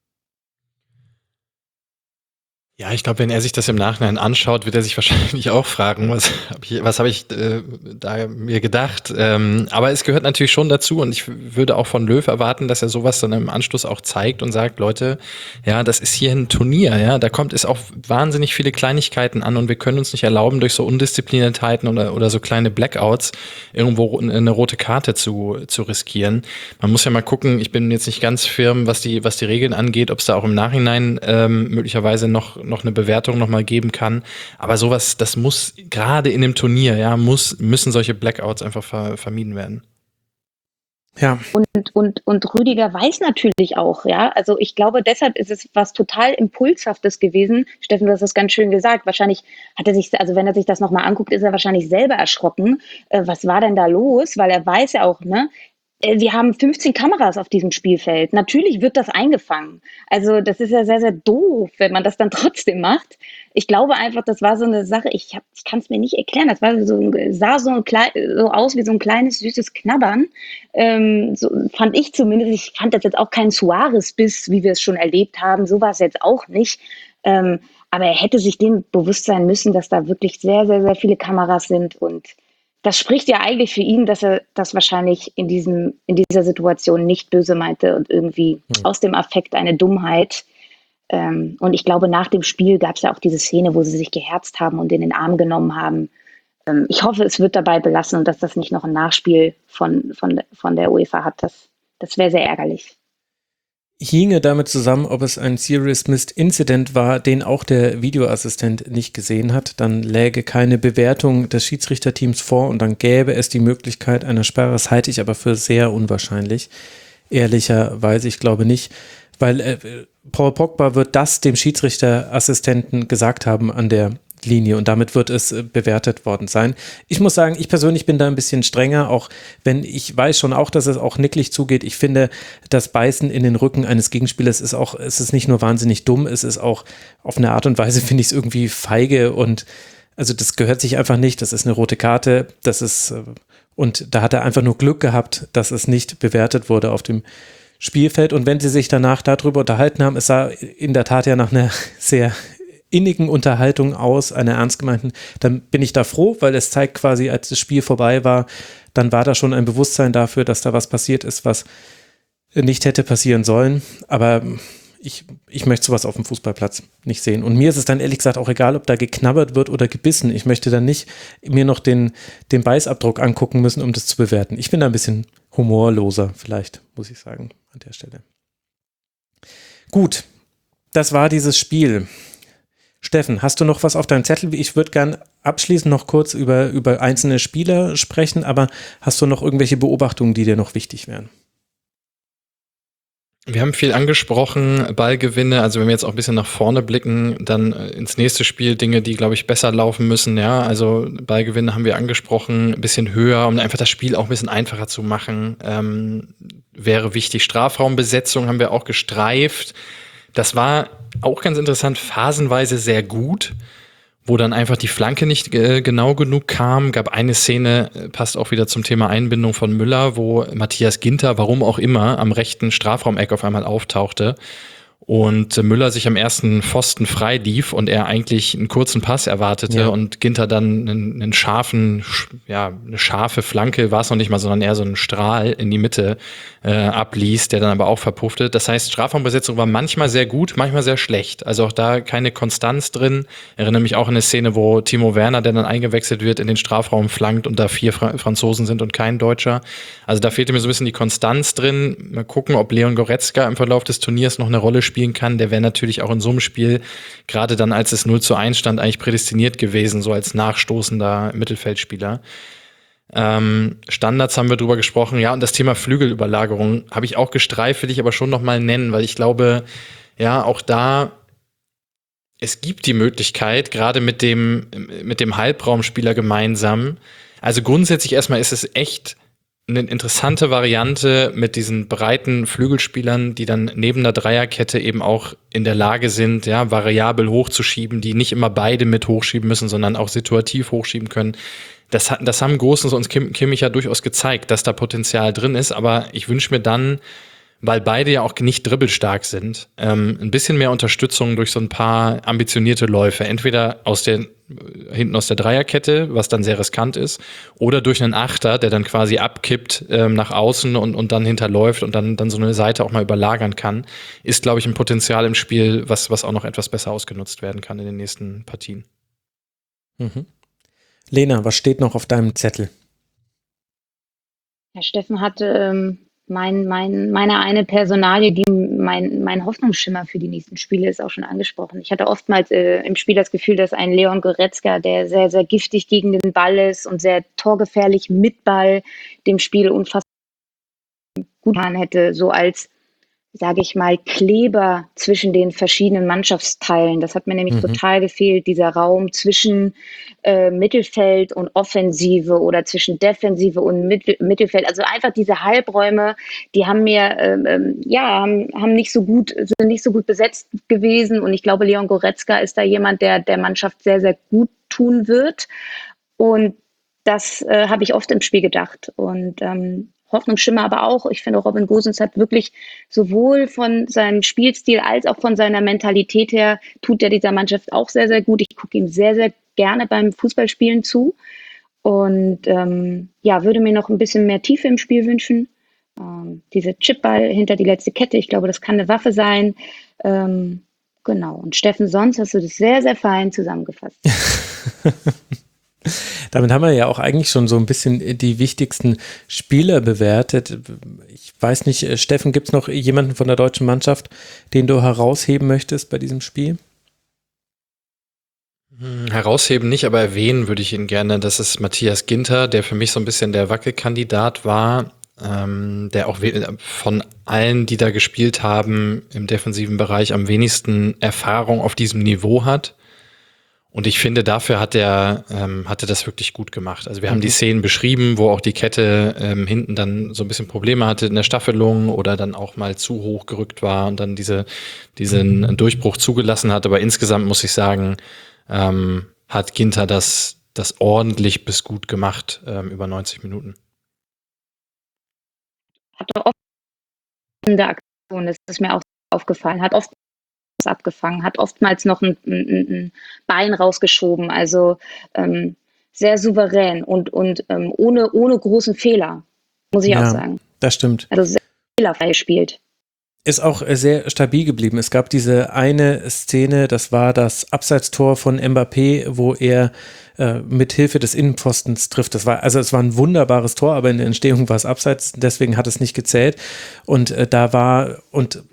Ja, ich glaube, wenn er sich das im Nachhinein anschaut, wird er sich wahrscheinlich auch fragen, was habe ich, was hab ich äh, da mir gedacht. Ähm, aber es gehört natürlich schon dazu und ich würde auch von Löw erwarten, dass er sowas dann im Anschluss auch zeigt und sagt, Leute, ja, das ist hier ein Turnier, ja, da kommt es auch wahnsinnig viele Kleinigkeiten an und wir können uns nicht erlauben, durch so Undiszipliniertheiten oder, oder so kleine Blackouts irgendwo eine rote Karte zu, zu riskieren. Man muss ja mal gucken, ich bin jetzt nicht ganz firm, was die, was die Regeln angeht, ob es da auch im Nachhinein ähm, möglicherweise noch noch eine Bewertung noch mal geben kann. Aber sowas, das muss gerade in dem Turnier, ja, muss, müssen solche Blackouts einfach ver, vermieden werden. Ja. Und, und, und Rüdiger weiß natürlich auch, ja, also ich glaube, deshalb ist es was total Impulshaftes gewesen. Steffen, du hast es ganz schön gesagt. Wahrscheinlich hat er sich, also wenn er sich das nochmal anguckt, ist er wahrscheinlich selber erschrocken. Äh, was war denn da los? Weil er weiß ja auch, ne, wir haben fünfzehn Kameras auf diesem Spielfeld. Natürlich wird das eingefangen. Also das ist ja sehr, sehr doof, wenn man das dann trotzdem macht. Ich glaube einfach, das war so eine Sache, ich, hab, ich kann es mir nicht erklären. Das war so, sah so, ein klein, so aus wie so ein kleines, süßes Knabbern. Ähm, so fand ich zumindest. Ich fand das jetzt auch kein Suarez-Biss, wie wir es schon erlebt haben. So war es jetzt auch nicht. Ähm, aber er hätte sich dem bewusst sein müssen, dass da wirklich sehr, sehr, sehr viele Kameras sind und das spricht ja eigentlich für ihn, dass er das wahrscheinlich in diesem, in dieser Situation nicht böse meinte und irgendwie mhm. aus dem Affekt eine Dummheit. Ähm, und ich glaube, nach dem Spiel gab es ja auch diese Szene, wo sie sich geherzt haben und in den Arm genommen haben. Ähm, ich hoffe, es wird dabei belassen und dass das nicht noch ein Nachspiel von, von, von der UEFA hat. Das, das wäre sehr ärgerlich. Hinge damit zusammen, ob es ein Serious Missed Incident war, den auch der Videoassistent nicht gesehen hat. Dann läge keine Bewertung des Schiedsrichterteams vor und dann gäbe es die Möglichkeit einer Sperre. Das halte ich aber für sehr unwahrscheinlich. Ehrlicherweise, ich glaube nicht, weil äh, Paul Pogba wird das dem Schiedsrichterassistenten gesagt haben an der Linie und damit wird es bewertet worden sein. Ich muss sagen, ich persönlich bin da ein bisschen strenger, auch wenn ich weiß schon auch, dass es auch nicklig zugeht. Ich finde, das Beißen in den Rücken eines Gegenspielers ist auch, es ist nicht nur wahnsinnig dumm, es ist auch auf eine Art und Weise, finde ich es irgendwie feige und also das gehört sich einfach nicht. Das ist eine rote Karte, das ist und da hat er einfach nur Glück gehabt, dass es nicht bewertet wurde auf dem Spielfeld und wenn sie sich danach darüber unterhalten haben, es sah in der Tat ja nach einer sehr innigen Unterhaltung aus, einer ernst gemeinten, dann bin ich da froh, weil es zeigt quasi, als das Spiel vorbei war, dann war da schon ein Bewusstsein dafür, dass da was passiert ist, was nicht hätte passieren sollen, aber ich, ich möchte sowas auf dem Fußballplatz nicht sehen und mir ist es dann ehrlich gesagt auch egal, ob da geknabbert wird oder gebissen, ich möchte dann nicht mir noch den, den Beißabdruck angucken müssen, um das zu bewerten. Ich bin da ein bisschen humorloser vielleicht, muss ich sagen, an der Stelle. Gut, das war dieses Spiel. Steffen, hast du noch was auf deinem Zettel? Ich würde gern abschließend noch kurz über, über einzelne Spieler sprechen, aber hast du noch irgendwelche Beobachtungen, die dir noch wichtig wären? Wir haben viel angesprochen, Ballgewinne, also wenn wir jetzt auch ein bisschen nach vorne blicken, dann ins nächste Spiel Dinge, die, glaube ich, besser laufen müssen, ja, also Ballgewinne haben wir angesprochen, ein bisschen höher, um einfach das Spiel auch ein bisschen einfacher zu machen, ähm, wäre wichtig. Strafraumbesetzung haben wir auch gestreift, das war auch ganz interessant, phasenweise sehr gut, wo dann einfach die Flanke nicht äh, genau genug kam. Gab eine Szene, äh, passt auch wieder zum Thema Einbindung von Müller, wo Matthias Ginter, warum auch immer, am rechten Strafraumeck auf einmal auftauchte und äh, Müller sich am ersten Pfosten frei lief und er eigentlich einen kurzen Pass erwartete ja. und Ginter dann einen, einen scharfen, ja, eine scharfe Flanke war es noch nicht mal, sondern eher so einen Strahl in die Mitte äh, abließ, der dann aber auch verpuffte. Das heißt, Strafraumbesetzung war manchmal sehr gut, manchmal sehr schlecht. Also auch da keine Konstanz drin. Ich erinnere mich auch an eine Szene, wo Timo Werner, der dann eingewechselt wird, in den Strafraum flankt und da vier Fra- Franzosen sind und kein Deutscher. Also da fehlte mir so ein bisschen die Konstanz drin. Mal gucken, ob Leon Goretzka im Verlauf des Turniers noch eine Rolle spielen kann. Der wäre natürlich auch in so einem Spiel, gerade dann, als es null zu eins stand, eigentlich prädestiniert gewesen, so als nachstoßender Mittelfeldspieler. Ähm, Standards haben wir drüber gesprochen, ja, und das Thema Flügelüberlagerung habe ich auch gestreift, will ich aber schon nochmal nennen, weil ich glaube, ja, auch da, es gibt die Möglichkeit, gerade mit dem, mit dem Halbraumspieler gemeinsam, also grundsätzlich erstmal ist es echt eine interessante Variante mit diesen breiten Flügelspielern, die dann neben der Dreierkette eben auch in der Lage sind, ja, variabel hochzuschieben, die nicht immer beide mit hochschieben müssen, sondern auch situativ hochschieben können. Das, das haben Großens uns Kim, Kimmich ja durchaus gezeigt, dass da Potenzial drin ist, aber ich wünsche mir dann, weil beide ja auch nicht dribbelstark sind, ähm, ein bisschen mehr Unterstützung durch so ein paar ambitionierte Läufe. Entweder aus der, hinten aus der Dreierkette, was dann sehr riskant ist, oder durch einen Achter, der dann quasi abkippt ähm, nach außen und, und dann hinterläuft und dann, dann so eine Seite auch mal überlagern kann, ist, glaube ich, ein Potenzial im Spiel, was, was auch noch etwas besser ausgenutzt werden kann in den nächsten Partien. Mhm. Lena, was steht noch auf deinem Zettel? Herr Steffen hatte ähm, mein, mein, meine eine Personalie, die mein, mein Hoffnungsschimmer für die nächsten Spiele ist, auch schon angesprochen. Ich hatte oftmals äh, im Spiel das Gefühl, dass ein Leon Goretzka, der sehr, sehr giftig gegen den Ball ist und sehr torgefährlich mit Ball dem Spiel unfassbar gut getan hätte, so als, sage ich mal, Kleber zwischen den verschiedenen Mannschaftsteilen. Das hat mir nämlich mhm. total gefehlt, dieser Raum zwischen äh, Mittelfeld und Offensive oder zwischen Defensive und Mittel- Mittelfeld. Also einfach diese Halbräume, die haben mir, ähm, ja, haben, haben nicht so gut, sind nicht so gut besetzt gewesen. Und ich glaube, Leon Goretzka ist da jemand, der der Mannschaft sehr, sehr gut tun wird. Und das äh, habe ich oft im Spiel gedacht. Und ähm, Hoffnungsschimmer aber auch. Ich finde, Robin Gosens hat wirklich sowohl von seinem Spielstil als auch von seiner Mentalität her, tut er dieser Mannschaft auch sehr, sehr gut. Ich gucke ihm sehr, sehr gerne beim Fußballspielen zu und ähm, ja, würde mir noch ein bisschen mehr Tiefe im Spiel wünschen. Ähm, diese Chipball hinter die letzte Kette, ich glaube, das kann eine Waffe sein. Ähm, genau. Und Steffen, sonst hast du das sehr, sehr fein zusammengefasst. Damit haben wir ja auch eigentlich schon so ein bisschen die wichtigsten Spieler bewertet. Ich weiß nicht, Steffen, gibt es noch jemanden von der deutschen Mannschaft, den du herausheben möchtest bei diesem Spiel? Herausheben nicht, aber erwähnen würde ich ihn gerne. Das ist Matthias Ginter, der für mich so ein bisschen der Wackelkandidat war, ähm, der auch we- von allen, die da gespielt haben, im defensiven Bereich am wenigsten Erfahrung auf diesem Niveau hat. Und ich finde, dafür hat er, ähm, hat er das wirklich gut gemacht. Also wir haben mhm. die Szenen beschrieben, wo auch die Kette ähm, hinten dann so ein bisschen Probleme hatte in der Staffelung oder dann auch mal zu hoch gerückt war und dann diese, diesen mhm. Durchbruch zugelassen hat. Aber insgesamt muss ich sagen, ähm, hat Ginter das, das ordentlich bis gut gemacht ähm, über neunzig Minuten. Hat oft in der Aktion, das ist mir auch aufgefallen, hat oft abgefangen, hat oftmals noch ein, ein, ein Bein rausgeschoben, also ähm, sehr souverän und, und ähm, ohne, ohne großen Fehler, muss ich ja, auch sagen. Das stimmt. Also sehr fehlerfrei gespielt. Ist auch sehr stabil geblieben. Es gab diese eine Szene, das war das Abseitstor von Mbappé, wo er äh, mit Hilfe des Innenpfostens trifft. Das war, also es war ein wunderbares Tor, aber in der Entstehung war es abseits, deswegen hat es nicht gezählt. Und äh, da war, und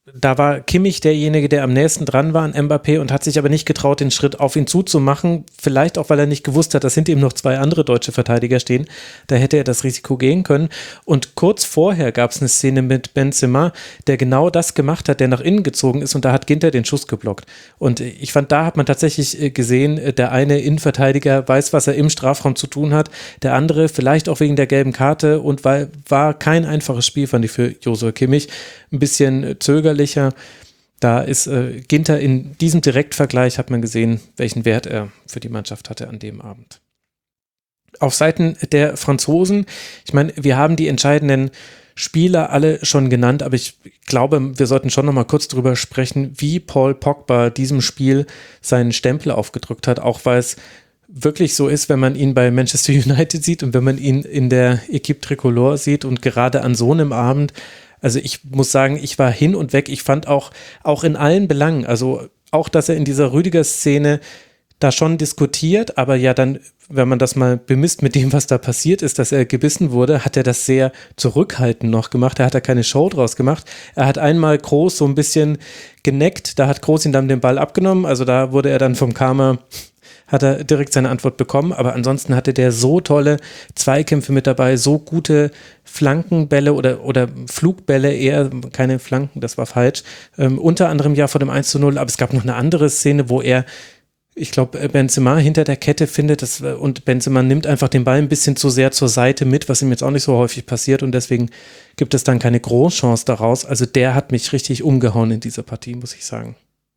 da war Kimmich derjenige, der am nächsten dran war an Mbappé und hat sich aber nicht getraut, den Schritt auf ihn zuzumachen. Vielleicht auch, weil er nicht gewusst hat, dass hinter ihm noch zwei andere deutsche Verteidiger stehen. Da hätte er das Risiko gehen können. Und kurz vorher gab es eine Szene mit Benzema, der genau das gemacht hat, der nach innen gezogen ist und da hat Ginter den Schuss geblockt. Und ich fand, da hat man tatsächlich gesehen, der eine Innenverteidiger weiß, was er im Strafraum zu tun hat. Der andere vielleicht auch wegen der gelben Karte und weil war kein einfaches Spiel, fand ich, für Joshua Kimmich. Ein bisschen zögerlich. Da ist äh, Ginter in diesem Direktvergleich, hat man gesehen, welchen Wert er für die Mannschaft hatte an dem Abend. Auf Seiten der Franzosen, ich meine, wir haben die entscheidenden Spieler alle schon genannt, aber ich glaube, wir sollten schon noch mal kurz drüber sprechen, wie Paul Pogba diesem Spiel seinen Stempel aufgedrückt hat, auch weil es wirklich so ist, wenn man ihn bei Manchester United sieht und wenn man ihn in der Equipe Tricolore sieht und gerade an so einem Abend. Also ich muss sagen, ich war hin und weg. Ich fand auch, auch in allen Belangen, also auch, dass er in dieser Rüdiger-Szene da schon diskutiert, aber ja dann, wenn man das mal bemisst mit dem, was da passiert ist, dass er gebissen wurde, hat er das sehr zurückhaltend noch gemacht. Er hat da keine Show draus gemacht. Er hat einmal Groß so ein bisschen geneckt, da hat Groß ihn dann den Ball abgenommen, also da wurde er dann vom Karma, hat er direkt seine Antwort bekommen, aber ansonsten hatte der so tolle Zweikämpfe mit dabei, so gute Flankenbälle oder, oder Flugbälle, eher keine Flanken, das war falsch, ähm, unter anderem ja vor dem eins zu null, aber es gab noch eine andere Szene, wo er, ich glaube, Benzema hinter der Kette findet das, und Benzema nimmt einfach den Ball ein bisschen zu sehr zur Seite mit, was ihm jetzt auch nicht so häufig passiert und deswegen gibt es dann keine Großchance daraus, also der hat mich richtig umgehauen in dieser Partie, muss ich sagen.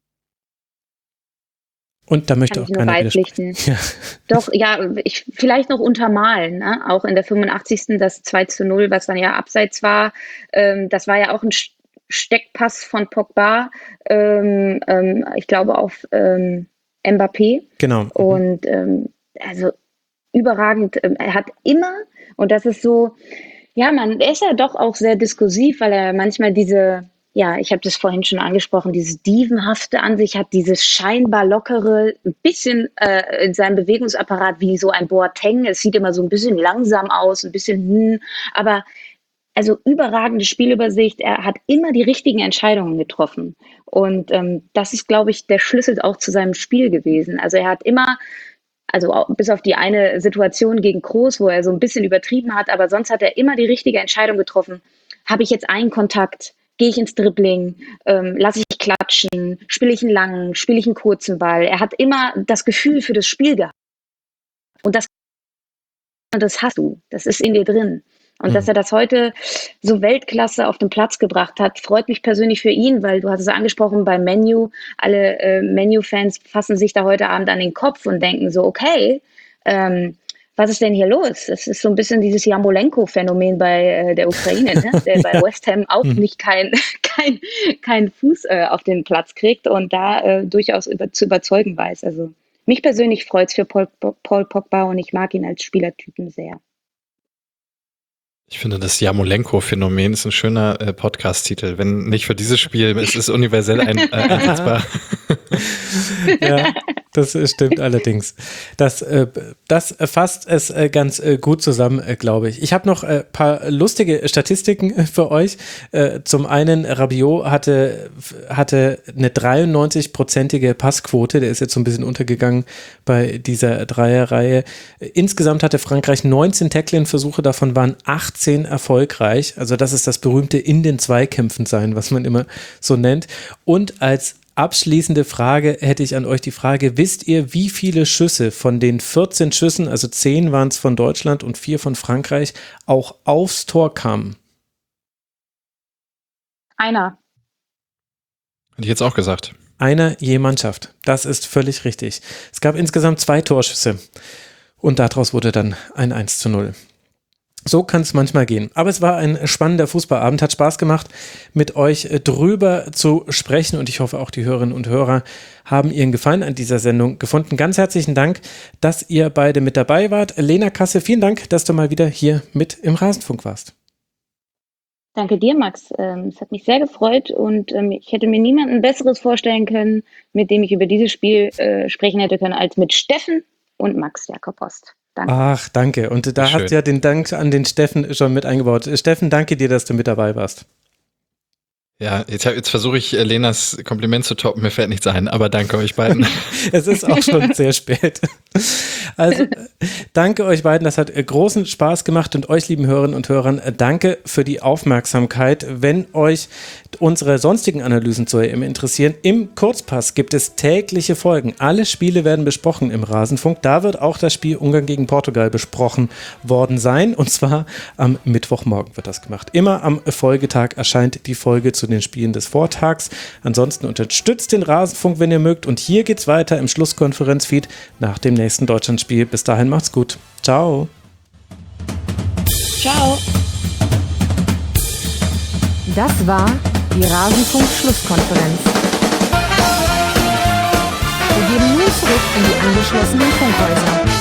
Und da möchte Kann auch ich nur keiner beipflichten. Ja. Doch, ja, ich vielleicht noch untermalen, ne? Auch in der fünfundachtzigsten das zwei zu null, was dann ja abseits war, ähm, das war ja auch ein Steckpass von Pogba, ähm, ähm, ich glaube auf ähm, Mbappé. Genau. Und ähm, also überragend, ähm, er hat immer, und das ist so, ja, man, er ist ja doch auch sehr diskursiv, weil er manchmal diese, ja, ich habe das vorhin schon angesprochen, dieses Dievenhafte an sich hat, dieses scheinbar lockere, ein bisschen äh, in seinem Bewegungsapparat wie so ein Boateng. Es sieht immer so ein bisschen langsam aus, ein bisschen, hm, aber also überragende Spielübersicht. Er hat immer die richtigen Entscheidungen getroffen. Und ähm, das ist, glaube ich, der Schlüssel auch zu seinem Spiel gewesen. Also er hat immer, also auch, bis auf die eine Situation gegen Kroos, wo er so ein bisschen übertrieben hat, aber sonst hat er immer die richtige Entscheidung getroffen. Habe ich jetzt einen Kontakt? Gehe ich ins Dribbling, ähm, lasse ich klatschen, spiele ich einen langen, spiele ich einen kurzen Ball. Er hat immer das Gefühl für das Spiel gehabt. Und das, das hast du, das ist in dir drin. Und mhm. dass er das heute so Weltklasse auf den Platz gebracht hat, freut mich persönlich für ihn, weil du hast es angesprochen beim Menu, alle äh, Menu-Fans fassen sich da heute Abend an den Kopf und denken so, okay, ähm, was ist denn hier los? Das ist so ein bisschen dieses Jarmolenko-Phänomen bei äh, der Ukraine, ne? Der bei West Ham auch nicht keinen kein, kein Fuß äh, auf den Platz kriegt und da äh, durchaus über, zu überzeugen weiß. Also mich persönlich freut es für Paul, Paul Pogba und ich mag ihn als Spielertypen sehr. Ich finde, das Jarmolenko-Phänomen ist ein schöner äh, Podcast-Titel. Wenn nicht für dieses Spiel, es ist universell ein, äh, einsetzbar. Ja, das stimmt allerdings. Das, äh, das fasst es äh, ganz äh, gut zusammen, äh, glaube ich. Ich habe noch ein äh, paar lustige Statistiken äh, für euch. Äh, zum einen, Rabiot hatte, hatte eine dreiundneunzig-prozentige Passquote. Der ist jetzt so ein bisschen untergegangen bei dieser Dreierreihe. Insgesamt hatte Frankreich neunzehn Tackling-Versuche, davon waren achtzehn erfolgreich. Also das ist das berühmte in den Zweikämpfen sein, was man immer so nennt. Und als abschließende Frage hätte ich an euch die Frage, wisst ihr, wie viele Schüsse von den vierzehn Schüssen, also zehn waren es von Deutschland und vier von Frankreich, auch aufs Tor kamen? Einer. Hätte ich jetzt auch gesagt. Einer je Mannschaft. Das ist völlig richtig. Es gab insgesamt zwei Torschüsse und daraus wurde dann ein eins zu null. So kann es manchmal gehen. Aber es war ein spannender Fußballabend, hat Spaß gemacht, mit euch drüber zu sprechen und ich hoffe auch die Hörerinnen und Hörer haben ihren Gefallen an dieser Sendung gefunden. Ganz herzlichen Dank, dass ihr beide mit dabei wart. Lena Kasse, vielen Dank, dass du mal wieder hier mit im Rasenfunk warst. Danke dir, Max. Es hat mich sehr gefreut und ich hätte mir niemanden Besseres vorstellen können, mit dem ich über dieses Spiel sprechen hätte können, als mit Steffen und Max Jakob Ost. Danke. Ach, danke. Und da Schön. hast du ja den Dank an den Steffen schon mit eingebaut. Steffen, danke dir, dass du mit dabei warst. Ja, jetzt, jetzt versuche ich, Lenas Kompliment zu toppen. Mir fällt nichts ein, aber danke euch beiden. Es ist auch schon sehr spät. Also danke euch beiden, das hat großen Spaß gemacht und euch, lieben Hörerinnen und Hörern, danke für die Aufmerksamkeit. Wenn euch unsere sonstigen Analysen zur E M interessieren, im Kurzpass gibt es tägliche Folgen. Alle Spiele werden besprochen im Rasenfunk. Da wird auch das Spiel Ungarn gegen Portugal besprochen worden sein, und zwar am Mittwochmorgen wird das gemacht. Immer am Folgetag erscheint die Folge zu den Spielen des Vortags. Ansonsten unterstützt den Rasenfunk, wenn ihr mögt, und hier geht's weiter im Schlusskonferenzfeed nach dem nächsten Deutschlandspiel. Bis dahin macht's gut. Ciao. Ciao. Das war die Rasenfunk-Schlusskonferenz. Wir gehen nun zurück in die angeschlossenen Funkhäuser.